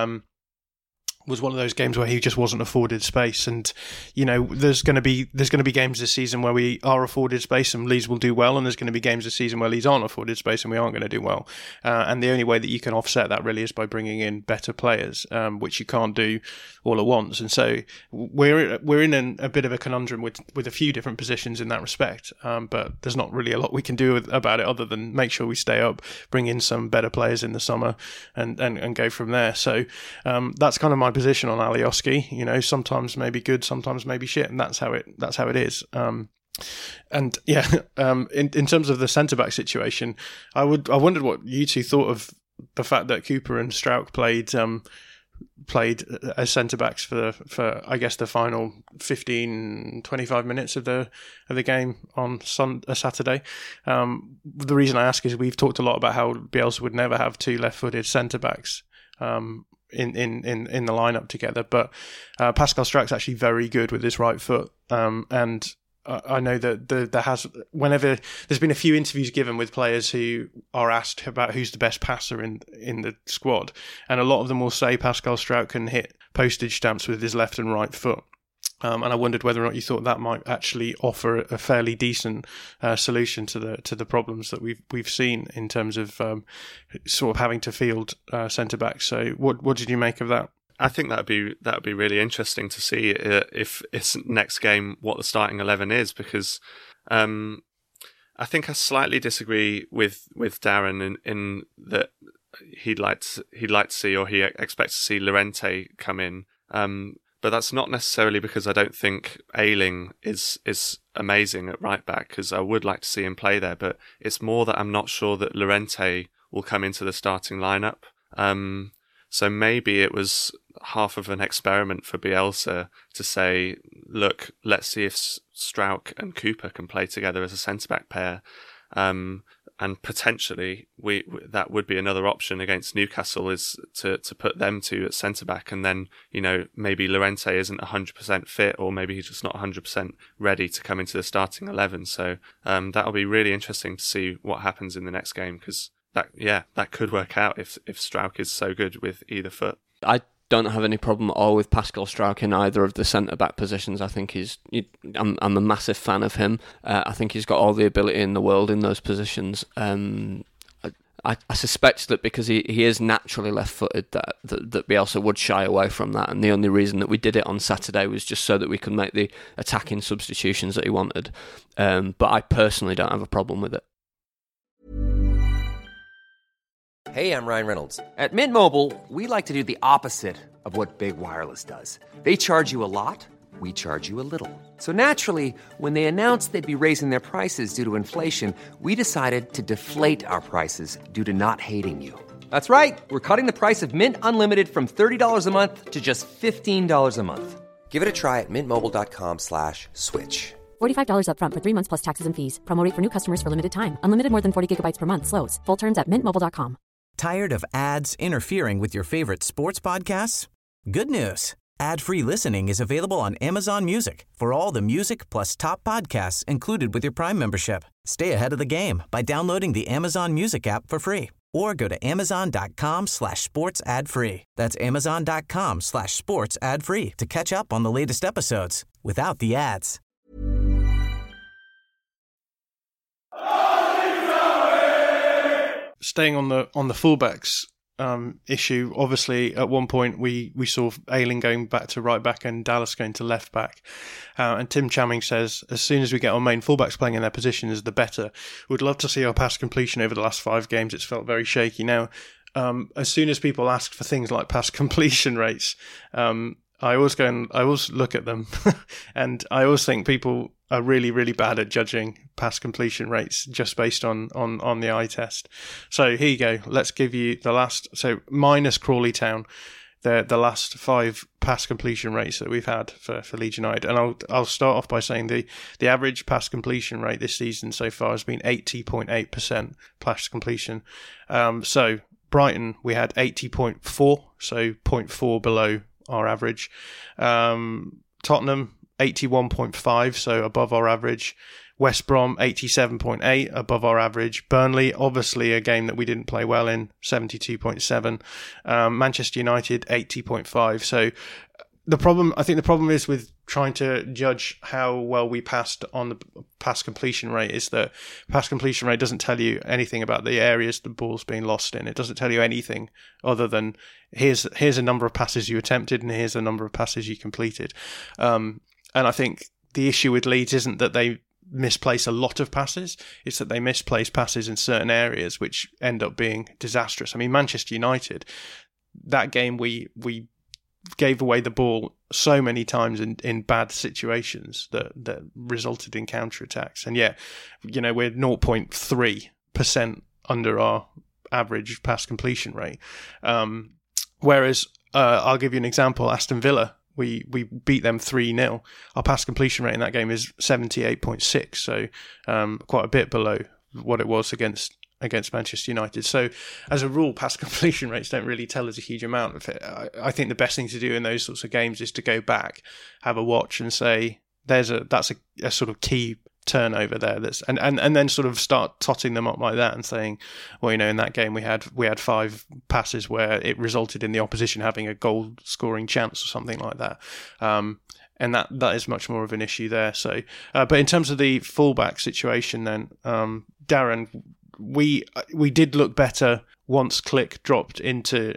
was one of those games where he just wasn't afforded space. And there's going to be games this season where we are afforded space and Leeds will do well, and there's going to be games this season where Leeds aren't afforded space and we aren't going to do well. And the only way that you can offset that really is by bringing in better players, which you can't do all at once. And so we're in a bit of a conundrum with a few different positions in that respect. But there's not really a lot we can do about it other than make sure we stay up, bring in some better players in the summer, and go from there. So that's kind of my position on Alioski. Sometimes maybe good, sometimes maybe shit, and that's how it is. In terms of the centre back situation, I wondered what you two thought of the fact that Cooper and Struijk played as centre backs for I guess the final 15-25 minutes of the game on Saturday. The reason I ask is we've talked a lot about how Bielsa would never have 2 left-footed centre backs in the lineup together, but Pascal Struijk's actually very good with his right foot, and I know that whenever there's been a few interviews given with players who are asked about who's the best passer in the squad, and a lot of them will say Pascal Struijk can hit postage stamps with his left and right foot. And I wondered whether or not you thought that might actually offer a fairly decent solution to the problems that we've seen in terms of sort of having to field centre backs. So what did you make of that? I think that would be really interesting to see if it's next game what the starting 11 is, because I think I slightly disagree with Darren in that he'd like to see, or he expects to see, Llorente come in. But that's not necessarily because I don't think Ayling is amazing at right back, because I would like to see him play there. But it's more that I'm not sure that Llorente will come into the starting lineup. So maybe it was half of an experiment for Bielsa to say, look, let's see if Struijk and Cooper can play together as a centre-back pair. And potentially that would be another option against Newcastle, is to put them two at centre-back, and then, maybe Llorente isn't 100% fit, or maybe he's just not 100% ready to come into the starting 11. So that'll be really interesting to see what happens in the next game, because that could work out if Struijk is so good with either foot. I don't have any problem at all with Pascal Struijk in either of the centre-back positions. I think I'm a massive fan of him. I think he's got all the ability in the world in those positions. I suspect that because he is naturally left-footed, that Bielsa would shy away from that, and the only reason that we did it on Saturday was just so that we could make the attacking substitutions that he wanted. But I personally don't have a problem with it. Hey, I'm Ryan Reynolds. At Mint Mobile, we like to do the opposite of what Big Wireless does. They charge you a lot, we charge you a little. So naturally, when they announced they'd be raising their prices due to inflation, we decided to deflate our prices due to not hating you. That's right. We're cutting the price of Mint Unlimited from $30 a month to just $15 a month. Give it a try at mintmobile.com/switch. $45 up front for 3 months plus taxes and fees. Promo rate for new customers for limited time. Unlimited more than 40 gigabytes per month slows. Full terms at mintmobile.com. Tired of ads interfering with your favorite sports podcasts? Good news. Ad-free listening is available on Amazon Music for all the music plus top podcasts included with your Prime membership. Stay ahead of the game by downloading the Amazon Music app for free or go to amazon.com/sports ad free. That's amazon.com/sports ad free to catch up on the latest episodes without the ads. Staying on the fullbacks issue, obviously at one point we saw Ayling going back to right back and Dallas going to left back, and Tim Chamming says as soon as we get our main fullbacks playing in their positions, the better. We'd love to see our pass completion over the last 5 games. It's felt very shaky. Now, as soon as people ask for things like pass completion rates, I always look at them and I always think people are really, really bad at judging pass completion rates just based on the eye test. So here you go. Let's give you the last, so minus Crawley Town, the last 5 pass completion rates that we've had for Leeds United. And I'll start off by saying the average pass completion rate this season so far has been 80.8% pass completion. So Brighton, we had 80.4, so 0.4 below our average. Tottenham, 81.5, so above our average. West Brom, 87.8, above our average. Burnley, obviously a game that we didn't play well in, 72.7. Manchester United, 80.5. So I think the problem is with trying to judge how well we passed on the pass completion rate is that pass completion rate doesn't tell you anything about the areas the ball's being lost in. It doesn't tell you anything other than here's a number of passes you attempted and here's a number of passes you completed. And I think the issue with Leeds isn't that they misplace a lot of passes, it's that they misplace passes in certain areas which end up being disastrous. I mean, Manchester United, that game we gave away the ball so many times in bad situations that resulted in counterattacks. And yet, we're 0.3% under our average pass completion rate. Whereas, I'll give you an example, Aston Villa, we beat them 3-0. Our pass completion rate in that game is 78.6, so quite a bit below what it was against Manchester United. So as a rule, pass completion rates don't really tell us a huge amount of it. I think the best thing to do in those sorts of games is to go back, have a watch and say that's a sort of key turnover there, and then sort of start totting them up like that and saying, well, in that game we had 5 passes where it resulted in the opposition having a goal scoring chance or something like that. And that is much more of an issue there. So but in terms of the fullback situation then, Darren, we did look better once Klich dropped into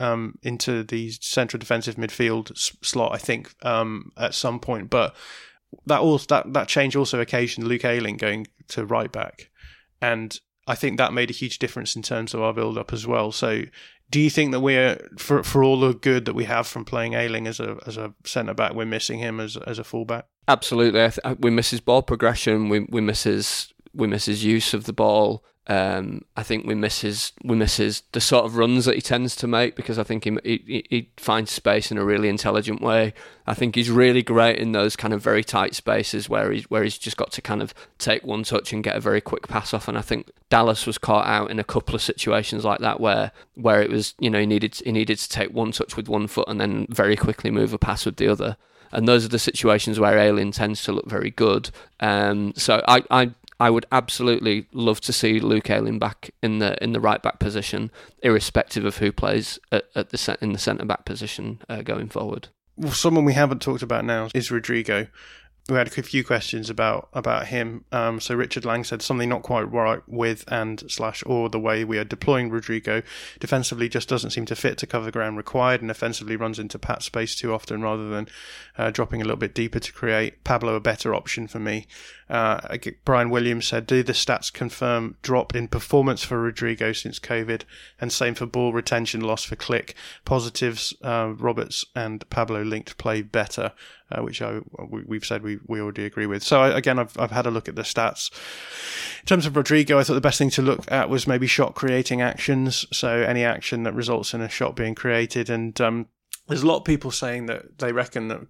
the central defensive midfield slot, I think, at some point. But that change also occasioned Luke Ayling going to right back, and I think that made a huge difference in terms of our build up as well. So, do you think that we're for all the good that we have from playing Ayling as a centre back, we're missing him as a full back? Absolutely, we miss his ball progression. We miss his use of the ball. I think we miss the sort of runs that he tends to make, because I think he finds space in a really intelligent way. I think he's really great in those kind of very tight spaces where he's just got to kind of take one touch and get a very quick pass off. And I think Dallas was caught out in a couple of situations like that where it was, he needed to take one touch with one foot and then very quickly move a pass with the other. And those are the situations where Ayling tends to look very good. So I would absolutely love to see Luke Ayling back in the right back position, irrespective of who plays in the centre back position going forward. Well, someone we haven't talked about now is Rodrigo. We had a few questions about him. So Richard Lang said something not quite right with or the way we are deploying Rodrigo. Defensively just doesn't seem to fit to cover ground required, and offensively runs into pat space too often rather than dropping a little bit deeper to create. Pablo a better option for me. Brian Williams said, do the stats confirm drop in performance for Rodrigo since COVID, and same for ball retention loss for Klich? Positives, Roberts and Pablo linked play better, which we've said we already agree with. So I've had a look at the stats. In terms of Rodrigo, I thought the best thing to look at was maybe shot creating actions, so any action that results in a shot being created. And there's a lot of people saying that they reckon that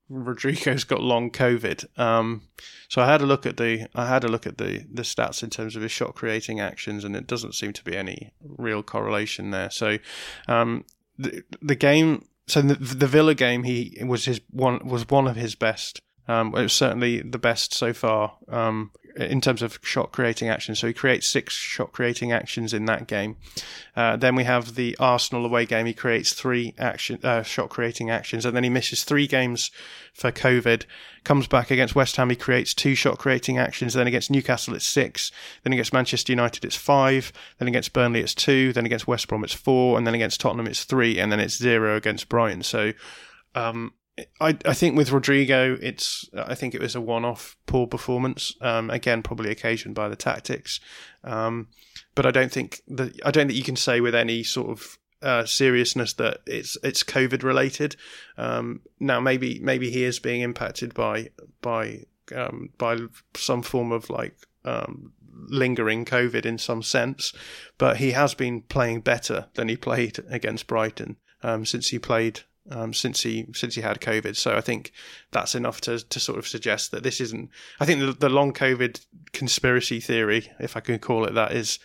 Rodrigo's got long COVID. So I had a look at the stats in terms of his shot creating actions, and it doesn't seem to be any real correlation there. So the game, so the Villa game, was one of his best. It was certainly the best so far in terms of shot creating actions. So he creates 6 shot creating actions in that game. Then we have the Arsenal away game. He creates 3 shot creating actions, and then he misses 3 games for COVID. Comes back against West Ham. He creates 2 shot creating actions. Then against Newcastle, it's 6. Then against Manchester United, it's 5. Then against Burnley, it's 2. Then against West Brom, it's 4. And then against Tottenham, it's 3. And then it's 0 against Brighton. So, I think with Rodrigo, I think it was a one-off poor performance. Again, probably occasioned by the tactics, but I don't think you can say with any sort of seriousness that it's COVID related. Now, maybe he is being impacted by some form of lingering COVID in some sense, but he has been playing better than he played against Brighton since he played. Since he had COVID, so I think that's enough to sort of suggest that this isn't. I think the long COVID conspiracy theory, if I can call it that, is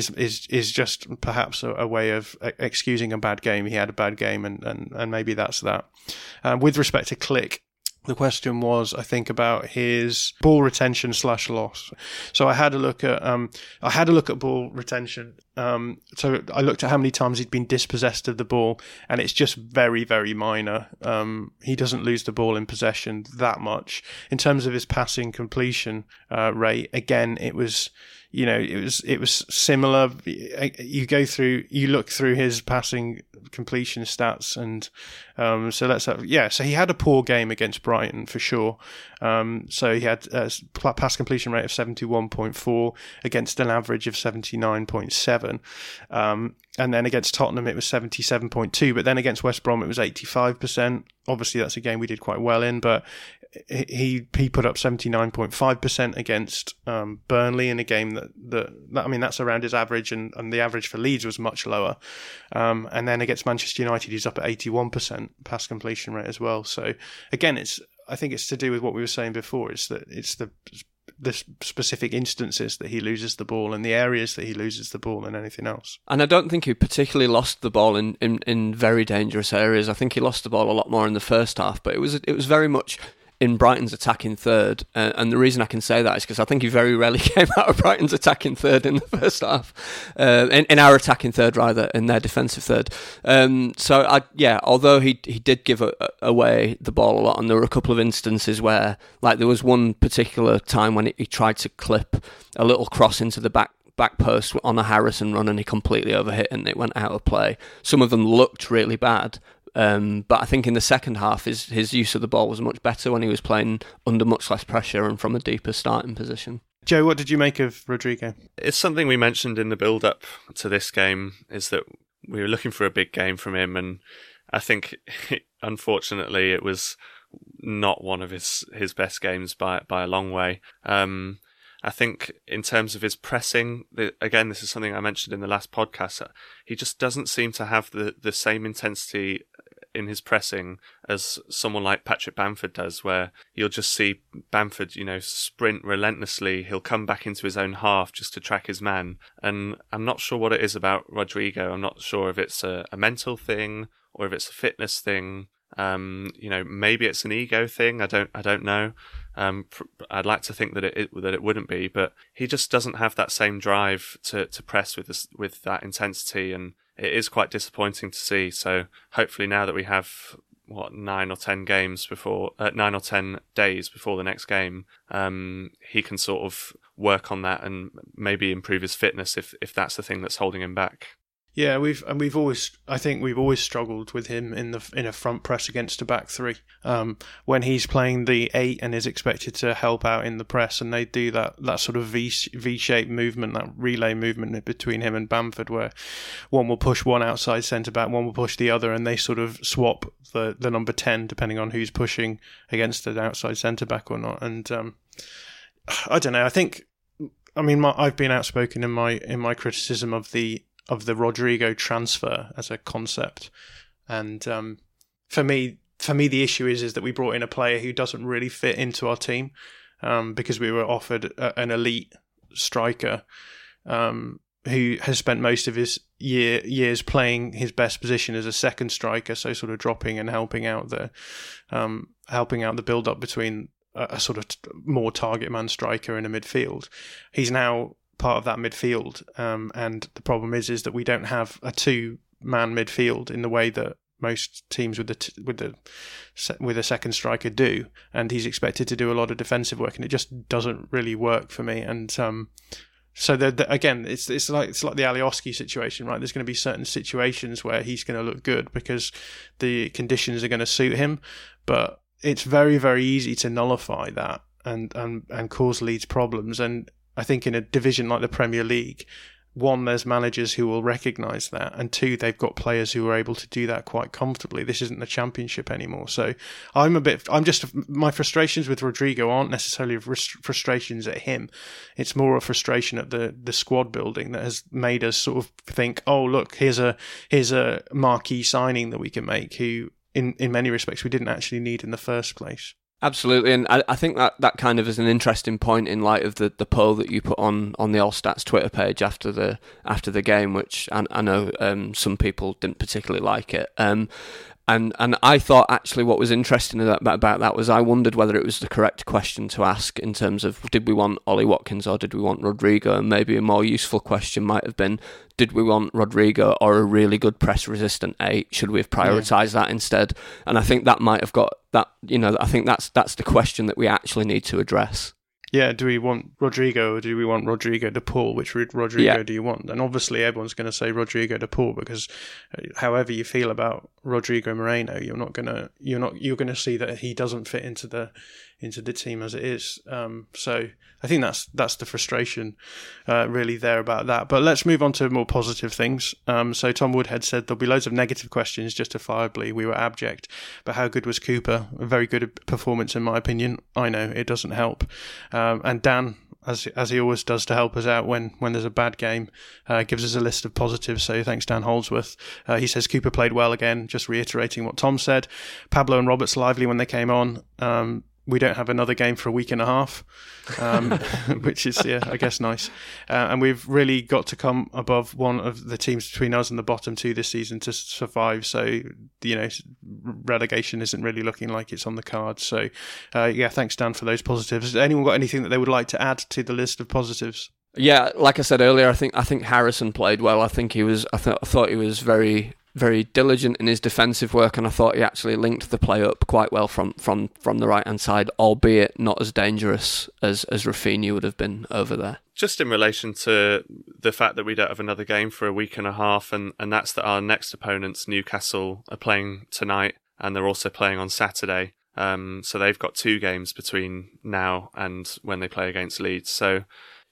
just perhaps a way of excusing a bad game. He had a bad game, and maybe that's that. With respect to Klich, the question was, I think, about his ball retention / loss. So I had a look at ball retention. So I looked at how many times he'd been dispossessed of the ball, and it's just very, very minor. He doesn't lose the ball in possession that much. In terms of his passing completion rate, again, it was similar. You look through his passing completion stats, and so he had a poor game against Brighton for sure. So he had a pass completion rate of 71.4 against an average of 79.7. And then against Tottenham it was 77.2, but then against West Brom it was 85%. Obviously that's a game we did quite well in, but he put up 79.5% against Burnley in a game that's around his average, and the average for Leeds was much lower. And then against Manchester United he's up at 81% pass completion rate as well. So again, I think it's to do with what we were saying before. It's the specific instances that he loses the ball and the areas that he loses the ball than anything else. And I don't think he particularly lost the ball in very dangerous areas. I think he lost the ball a lot more in the first half, but it was very much in Brighton's attacking third, and the reason I can say that is because I think he very rarely came out of Brighton's attacking third in the first half, in our attacking third rather, in their defensive third. Although he did give away the ball a lot, and there were a couple of instances where, like there was one particular time when he tried to clip a little cross into the back post on a Harrison run, and he completely overhit and it went out of play. Some of them looked really bad. But I think in the second half his use of the ball was much better when he was playing under much less pressure and from a deeper starting position. Joe, what did you make of Rodrigo? It's something we mentioned in the build-up to this game, is that we were looking for a big game from him, and I think unfortunately it was not one of his best games by a long way. I think in terms of his pressing, again, this is something I mentioned in the last podcast, he just doesn't seem to have the same intensity in his pressing as someone like Patrick Bamford does, where you'll just see Bamford, sprint relentlessly. He'll come back into his own half just to track his man. And I'm not sure what it is about Rodrigo. I'm not sure if it's a mental thing or if it's a fitness thing. Maybe it's an ego thing. I don't know. I'd like to think that it wouldn't be, but he just doesn't have that same drive to press with that intensity, and it is quite disappointing to see. So hopefully now that we have 9 or 10 days before the next game, he can sort of work on that and maybe improve his fitness if that's the thing that's holding him back. Yeah, we've always struggled with him in a front press against a back three. When he's playing the 8 and is expected to help out in the press, and they do that sort of V-shaped movement, that relay movement between him and Bamford, where one will push one outside centre back, one will push the other, and they sort of swap the number 10 depending on who's pushing against an outside centre back or not. And I don't know. I've been outspoken in my criticism of the Rodrigo transfer as a concept, and for me for me, the issue is that we brought in a player who doesn't really fit into our team, because we were offered an elite striker who has spent most of his years playing his best position as a second striker, so sort of dropping and helping out the build up between a sort of more target man striker in a midfield. He's now part of that midfield, and the problem is that we don't have a 2-man midfield in the way that most teams with a second striker do, and he's expected to do a lot of defensive work, and it just doesn't really work for me. And so again, it's like the Alioski situation, right? There's going to be certain situations where he's going to look good because the conditions are going to suit him, but it's very, very easy to nullify that and cause Leeds problems. And I think in a division like the Premier League, 1, there's managers who will recognise that, and 2, they've got players who are able to do that quite comfortably. This isn't the Championship anymore. So my frustrations with Rodrigo aren't necessarily frustrations at him. It's more a frustration at the squad building that has made us sort of think, oh, look, here's a marquee signing that we can make, who in many respects we didn't actually need in the first place. Absolutely, and I think that kind of is an interesting point in light of the poll that you put on the All Stats Twitter page after the game, which I know some people didn't particularly like it. And I thought actually what was interesting about that was I wondered whether it was the correct question to ask in terms of did we want Ollie Watkins or did we want Rodrigo, and maybe a more useful question might have been did we want Rodrigo or a really good press resistant 8? Should we have prioritised that instead? And I think that might have got that, I think that's the question that we actually need to address. Yeah, do we want Rodrigo or do we want Rodrigo de Paul? Which Rodrigo do you want? And obviously everyone's going to say Rodrigo de Paul because however you feel about Rodrigo Moreno, you're going to see that he doesn't fit into the team as it is. So I think that's the frustration really there about that. But let's move on to more positive things. So Tom Woodhead said there'll be loads of negative questions. Justifiably, we were abject. But how good was Cooper? A very good performance in my opinion. I know it doesn't help. And Dan, as he always does to help us out when there's a bad game, gives us a list of positives. So thanks, Dan Holdsworth. He says Cooper played well again, just reiterating what Tom said. Pablo and Roberts lively when they came on. We don't have another game for a week and a half, which is, I guess, nice. And we've really got to come above one of the teams between us and the bottom 2 this season to survive. So, relegation isn't really looking like it's on the cards. So, thanks, Dan, for those positives. Has anyone got anything that they would like to add to the list of positives? Yeah, like I said earlier, I think Harrison played well. I think he was. I thought he was very, very diligent in his defensive work, and I thought he actually linked the play up quite well from the right hand side, albeit not as dangerous as Rafinha would have been over there. Just in relation to the fact that we don't have another game for a week and a half, and that's that our next opponents, Newcastle, are playing tonight, and they're also playing on Saturday. So they've got 2 games between now and when they play against Leeds. So,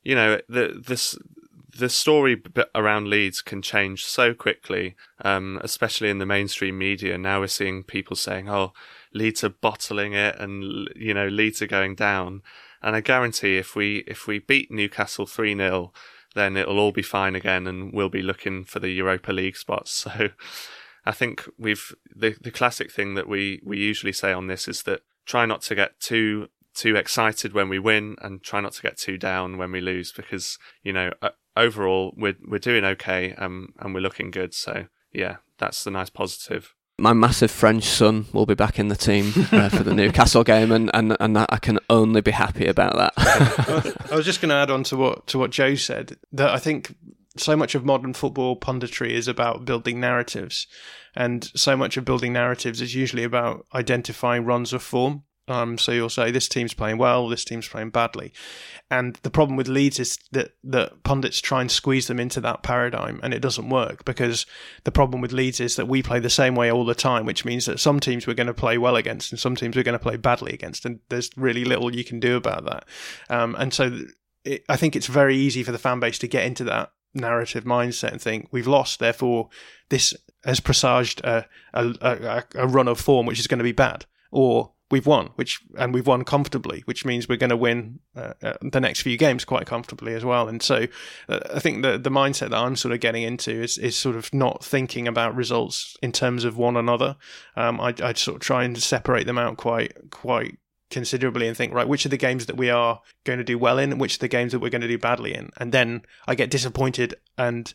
the story around Leeds can change so quickly, especially in the mainstream media. Now we're seeing people saying, oh, Leeds are bottling it and, Leeds are going down. And I guarantee if we beat Newcastle 3-0, then it'll all be fine again and we'll be looking for the Europa League spots. So I think the classic thing that we usually say on this is that try not to get too excited when we win and try not to get too down when we lose because, overall, we're doing okay and we're looking good. So, that's the nice positive. My massive French son will be back in the team for the Newcastle game, and I can only be happy about that. I was just going to add on to what Joe said, that I think so much of modern football punditry is about building narratives, and so much of building narratives is usually about identifying runs of form. So you'll say this team's playing well, this team's playing badly. And the problem with Leeds is that pundits try and squeeze them into that paradigm, and it doesn't work because the problem with Leeds is that we play the same way all the time, which means that some teams we're going to play well against and some teams we're going to play badly against, and there's really little you can do about that. And so I think it's very easy for the fan base to get into that narrative mindset and think we've lost, therefore this has presaged a run of form which is going to be bad, or we've won, we've won comfortably, which means we're going to win the next few games quite comfortably as well. And so I think the mindset that I'm sort of getting into is sort of not thinking about results in terms of one another. I'd sort of try and separate them out quite considerably and think, right, which are the games that we are going to do well in, which are the games that we're going to do badly in, and then I get disappointed and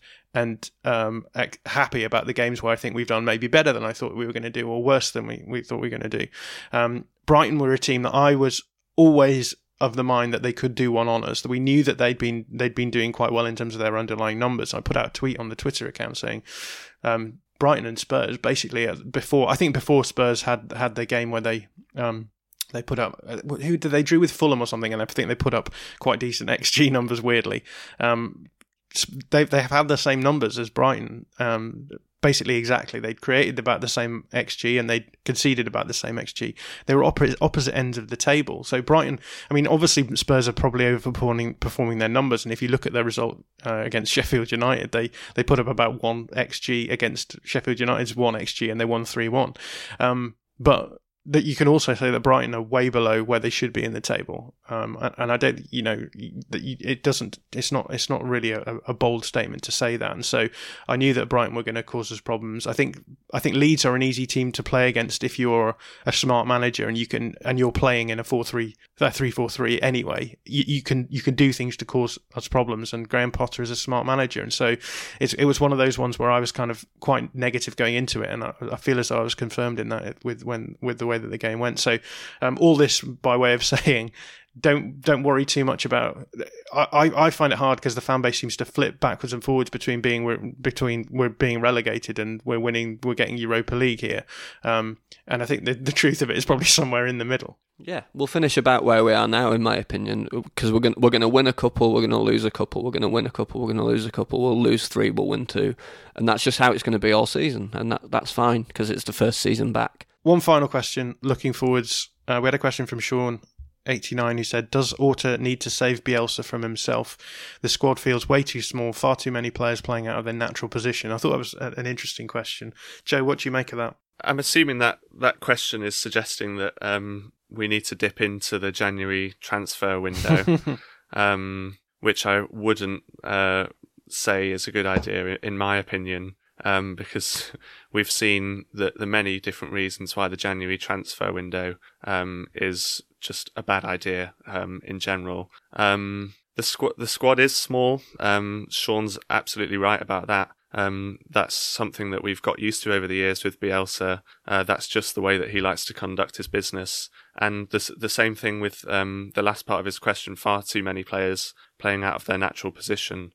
happy about the games where I think we've done maybe better than I thought we were going to do, or worse than we thought we were going to do. Brighton were a team that I was always of the mind that they could do one on us. That we knew that they'd been doing quite well in terms of their underlying numbers. I put out a tweet on the Twitter account saying Brighton and Spurs basically before Spurs had their game where they put up, who did they drew with Fulham or something, and I think they put up quite decent XG numbers, weirdly. They have had the same numbers as Brighton, basically exactly. They'd created about the same XG and they conceded about the same XG. They were opposite ends of the table. So Brighton, I mean, obviously Spurs are probably overperforming their numbers, and if you look at their result against Sheffield United, they put up about 1 XG against Sheffield United's 1 XG, and they won 3-1. But that you can also say that Brighton are way below where they should be in the table, and I don't, that it's not really a bold statement to say that. And so I knew that Brighton were going to cause us problems. I think Leeds are an easy team to play against if you're a smart manager and you're playing in a 3-4-3 anyway. You can do things to cause us problems, and Graham Potter is a smart manager, and so it was one of those ones where I was kind of quite negative going into it, and I feel as though I was confirmed in that with the way that the game went. So all this by way of saying, don't worry too much about. I find it hard because the fan base seems to flip backwards and forwards between we're being relegated and we're winning, we're getting Europa League here, and I think the truth of it is probably somewhere in the middle. Yeah, we'll finish about where we are now, in my opinion, because we're going to win a couple, we're going to lose a couple, we're going to win a couple, we're going to lose a couple, we'll lose 3, we'll win 2, and that's just how it's going to be all season, and that's fine because it's the first season back. One final question, looking forwards. We had a question from Sean 89 who said, does Orta need to save Bielsa from himself? The squad feels way too small, far too many players playing out of their natural position. I thought that was an interesting question. Joe, what do you make of that? I'm assuming that question is suggesting that we need to dip into the January transfer window, which I wouldn't say is a good idea, in my opinion. Because we've seen the many different reasons why the January transfer window is just a bad idea in general. The squad is small. Sean's absolutely right about that. That's something that we've got used to over the years with Bielsa. That's just the way that he likes to conduct his business. And the same thing with the last part of his question, far too many players playing out of their natural position.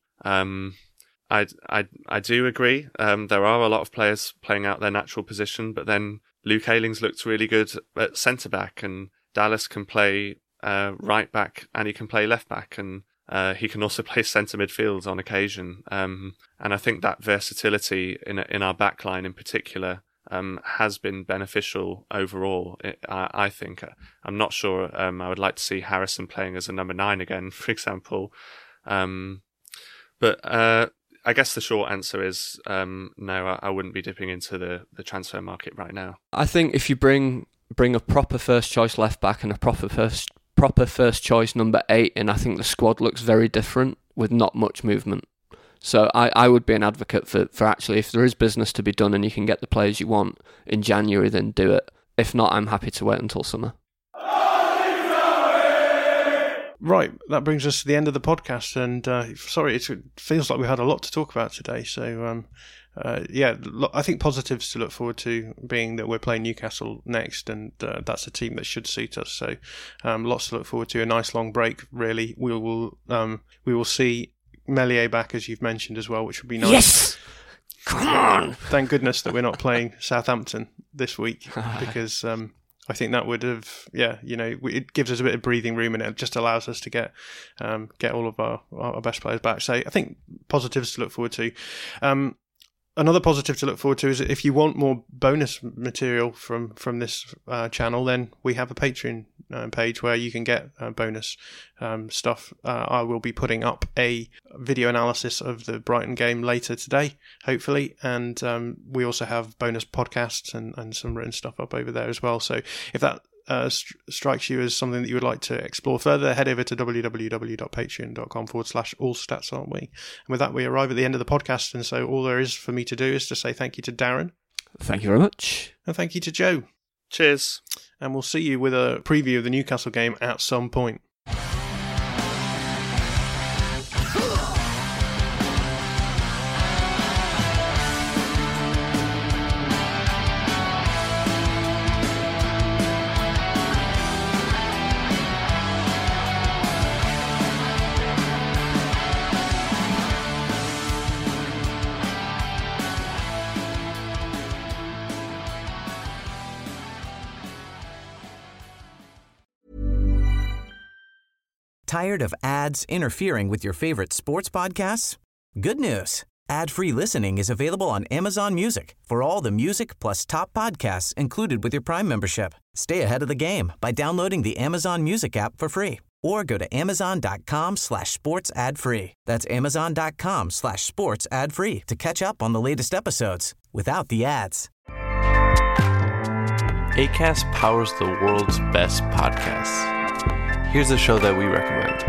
I do agree. There are a lot of players playing out their natural position, but then Luke Ayling's looked really good at centre back, and Dallas can play right back and he can play left back, and he can also play centre midfield on occasion. And I think that versatility in our back line in particular has been beneficial overall. I think. I'm not sure. I would like to see Harrison playing as a number 9 again, for example. But I guess the short answer is no, I wouldn't be dipping into the transfer market right now. I think if you bring a proper first choice left back and a proper first choice number 8 in, I think the squad looks very different with not much movement. So I would be an advocate for actually, if there is business to be done and you can get the players you want in January, then do it. If not, I'm happy to wait until summer. Right, that brings us to the end of the podcast, and sorry, it feels like we had a lot to talk about today, so I think positives to look forward to being that we're playing Newcastle next, and that's a team that should suit us, so lots to look forward to, a nice long break, really. We will see Meslier back, as you've mentioned as well, which would be nice. Yes! Come on! Thank goodness that we're not playing Southampton this week, because I think that would have, it gives us a bit of breathing room, and it just allows us to get all of our best players back. So I think positives to look forward to. Another positive to look forward to is if you want more bonus material from this channel, then we have a Patreon page where you can get bonus stuff. I will be putting up a video analysis of the Brighton game later today, hopefully, and we also have bonus podcasts and some written stuff up over there as well. So if that strikes you as something that you would like to explore further, head over to www.patreon.com/allstatsaren'twe. And with that, we arrive at the end of the podcast. And so all there is for me to do is to say thank you to Darren. Thank you very much. And thank you to Joe. Cheers. And we'll see you with a preview of the Newcastle game at some point. Tired of ads interfering with your favorite sports podcasts? Good news. Ad-free listening is available on Amazon Music for all the music plus top podcasts included with your Prime membership. Stay ahead of the game by downloading the Amazon Music app for free or go to amazon.com/sports ad free. That's amazon.com/sports ad free to catch up on the latest episodes without the ads. Acast powers the world's best podcasts. Here's a show that we recommend.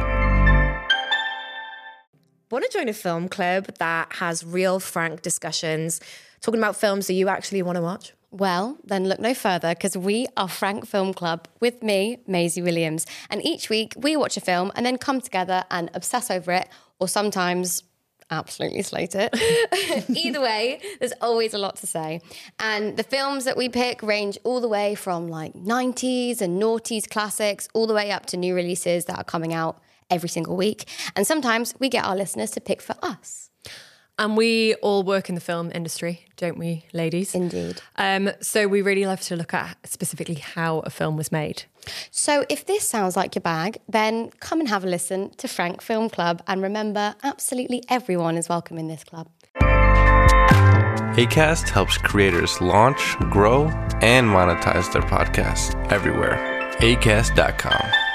Want to join a film club that has real, frank discussions, talking about films that you actually want to watch? Well, then look no further, because we are Frank Film Club with me, Maisie Williams. And each week we watch a film and then come together and obsess over it, or sometimes absolutely slate it. Either way, there's always a lot to say. And the films that we pick range all the way from like 90s and noughties classics, all the way up to new releases that are coming out every single week. And sometimes we get our listeners to pick for us. And we all work in the film industry, don't we, ladies? Indeed. So we really love to look at specifically how a film was made. So if this sounds like your bag, then come and have a listen to Frank Film Club. And remember, absolutely everyone is welcome in this club. Acast helps creators launch, grow, and monetize their podcasts everywhere. Acast.com.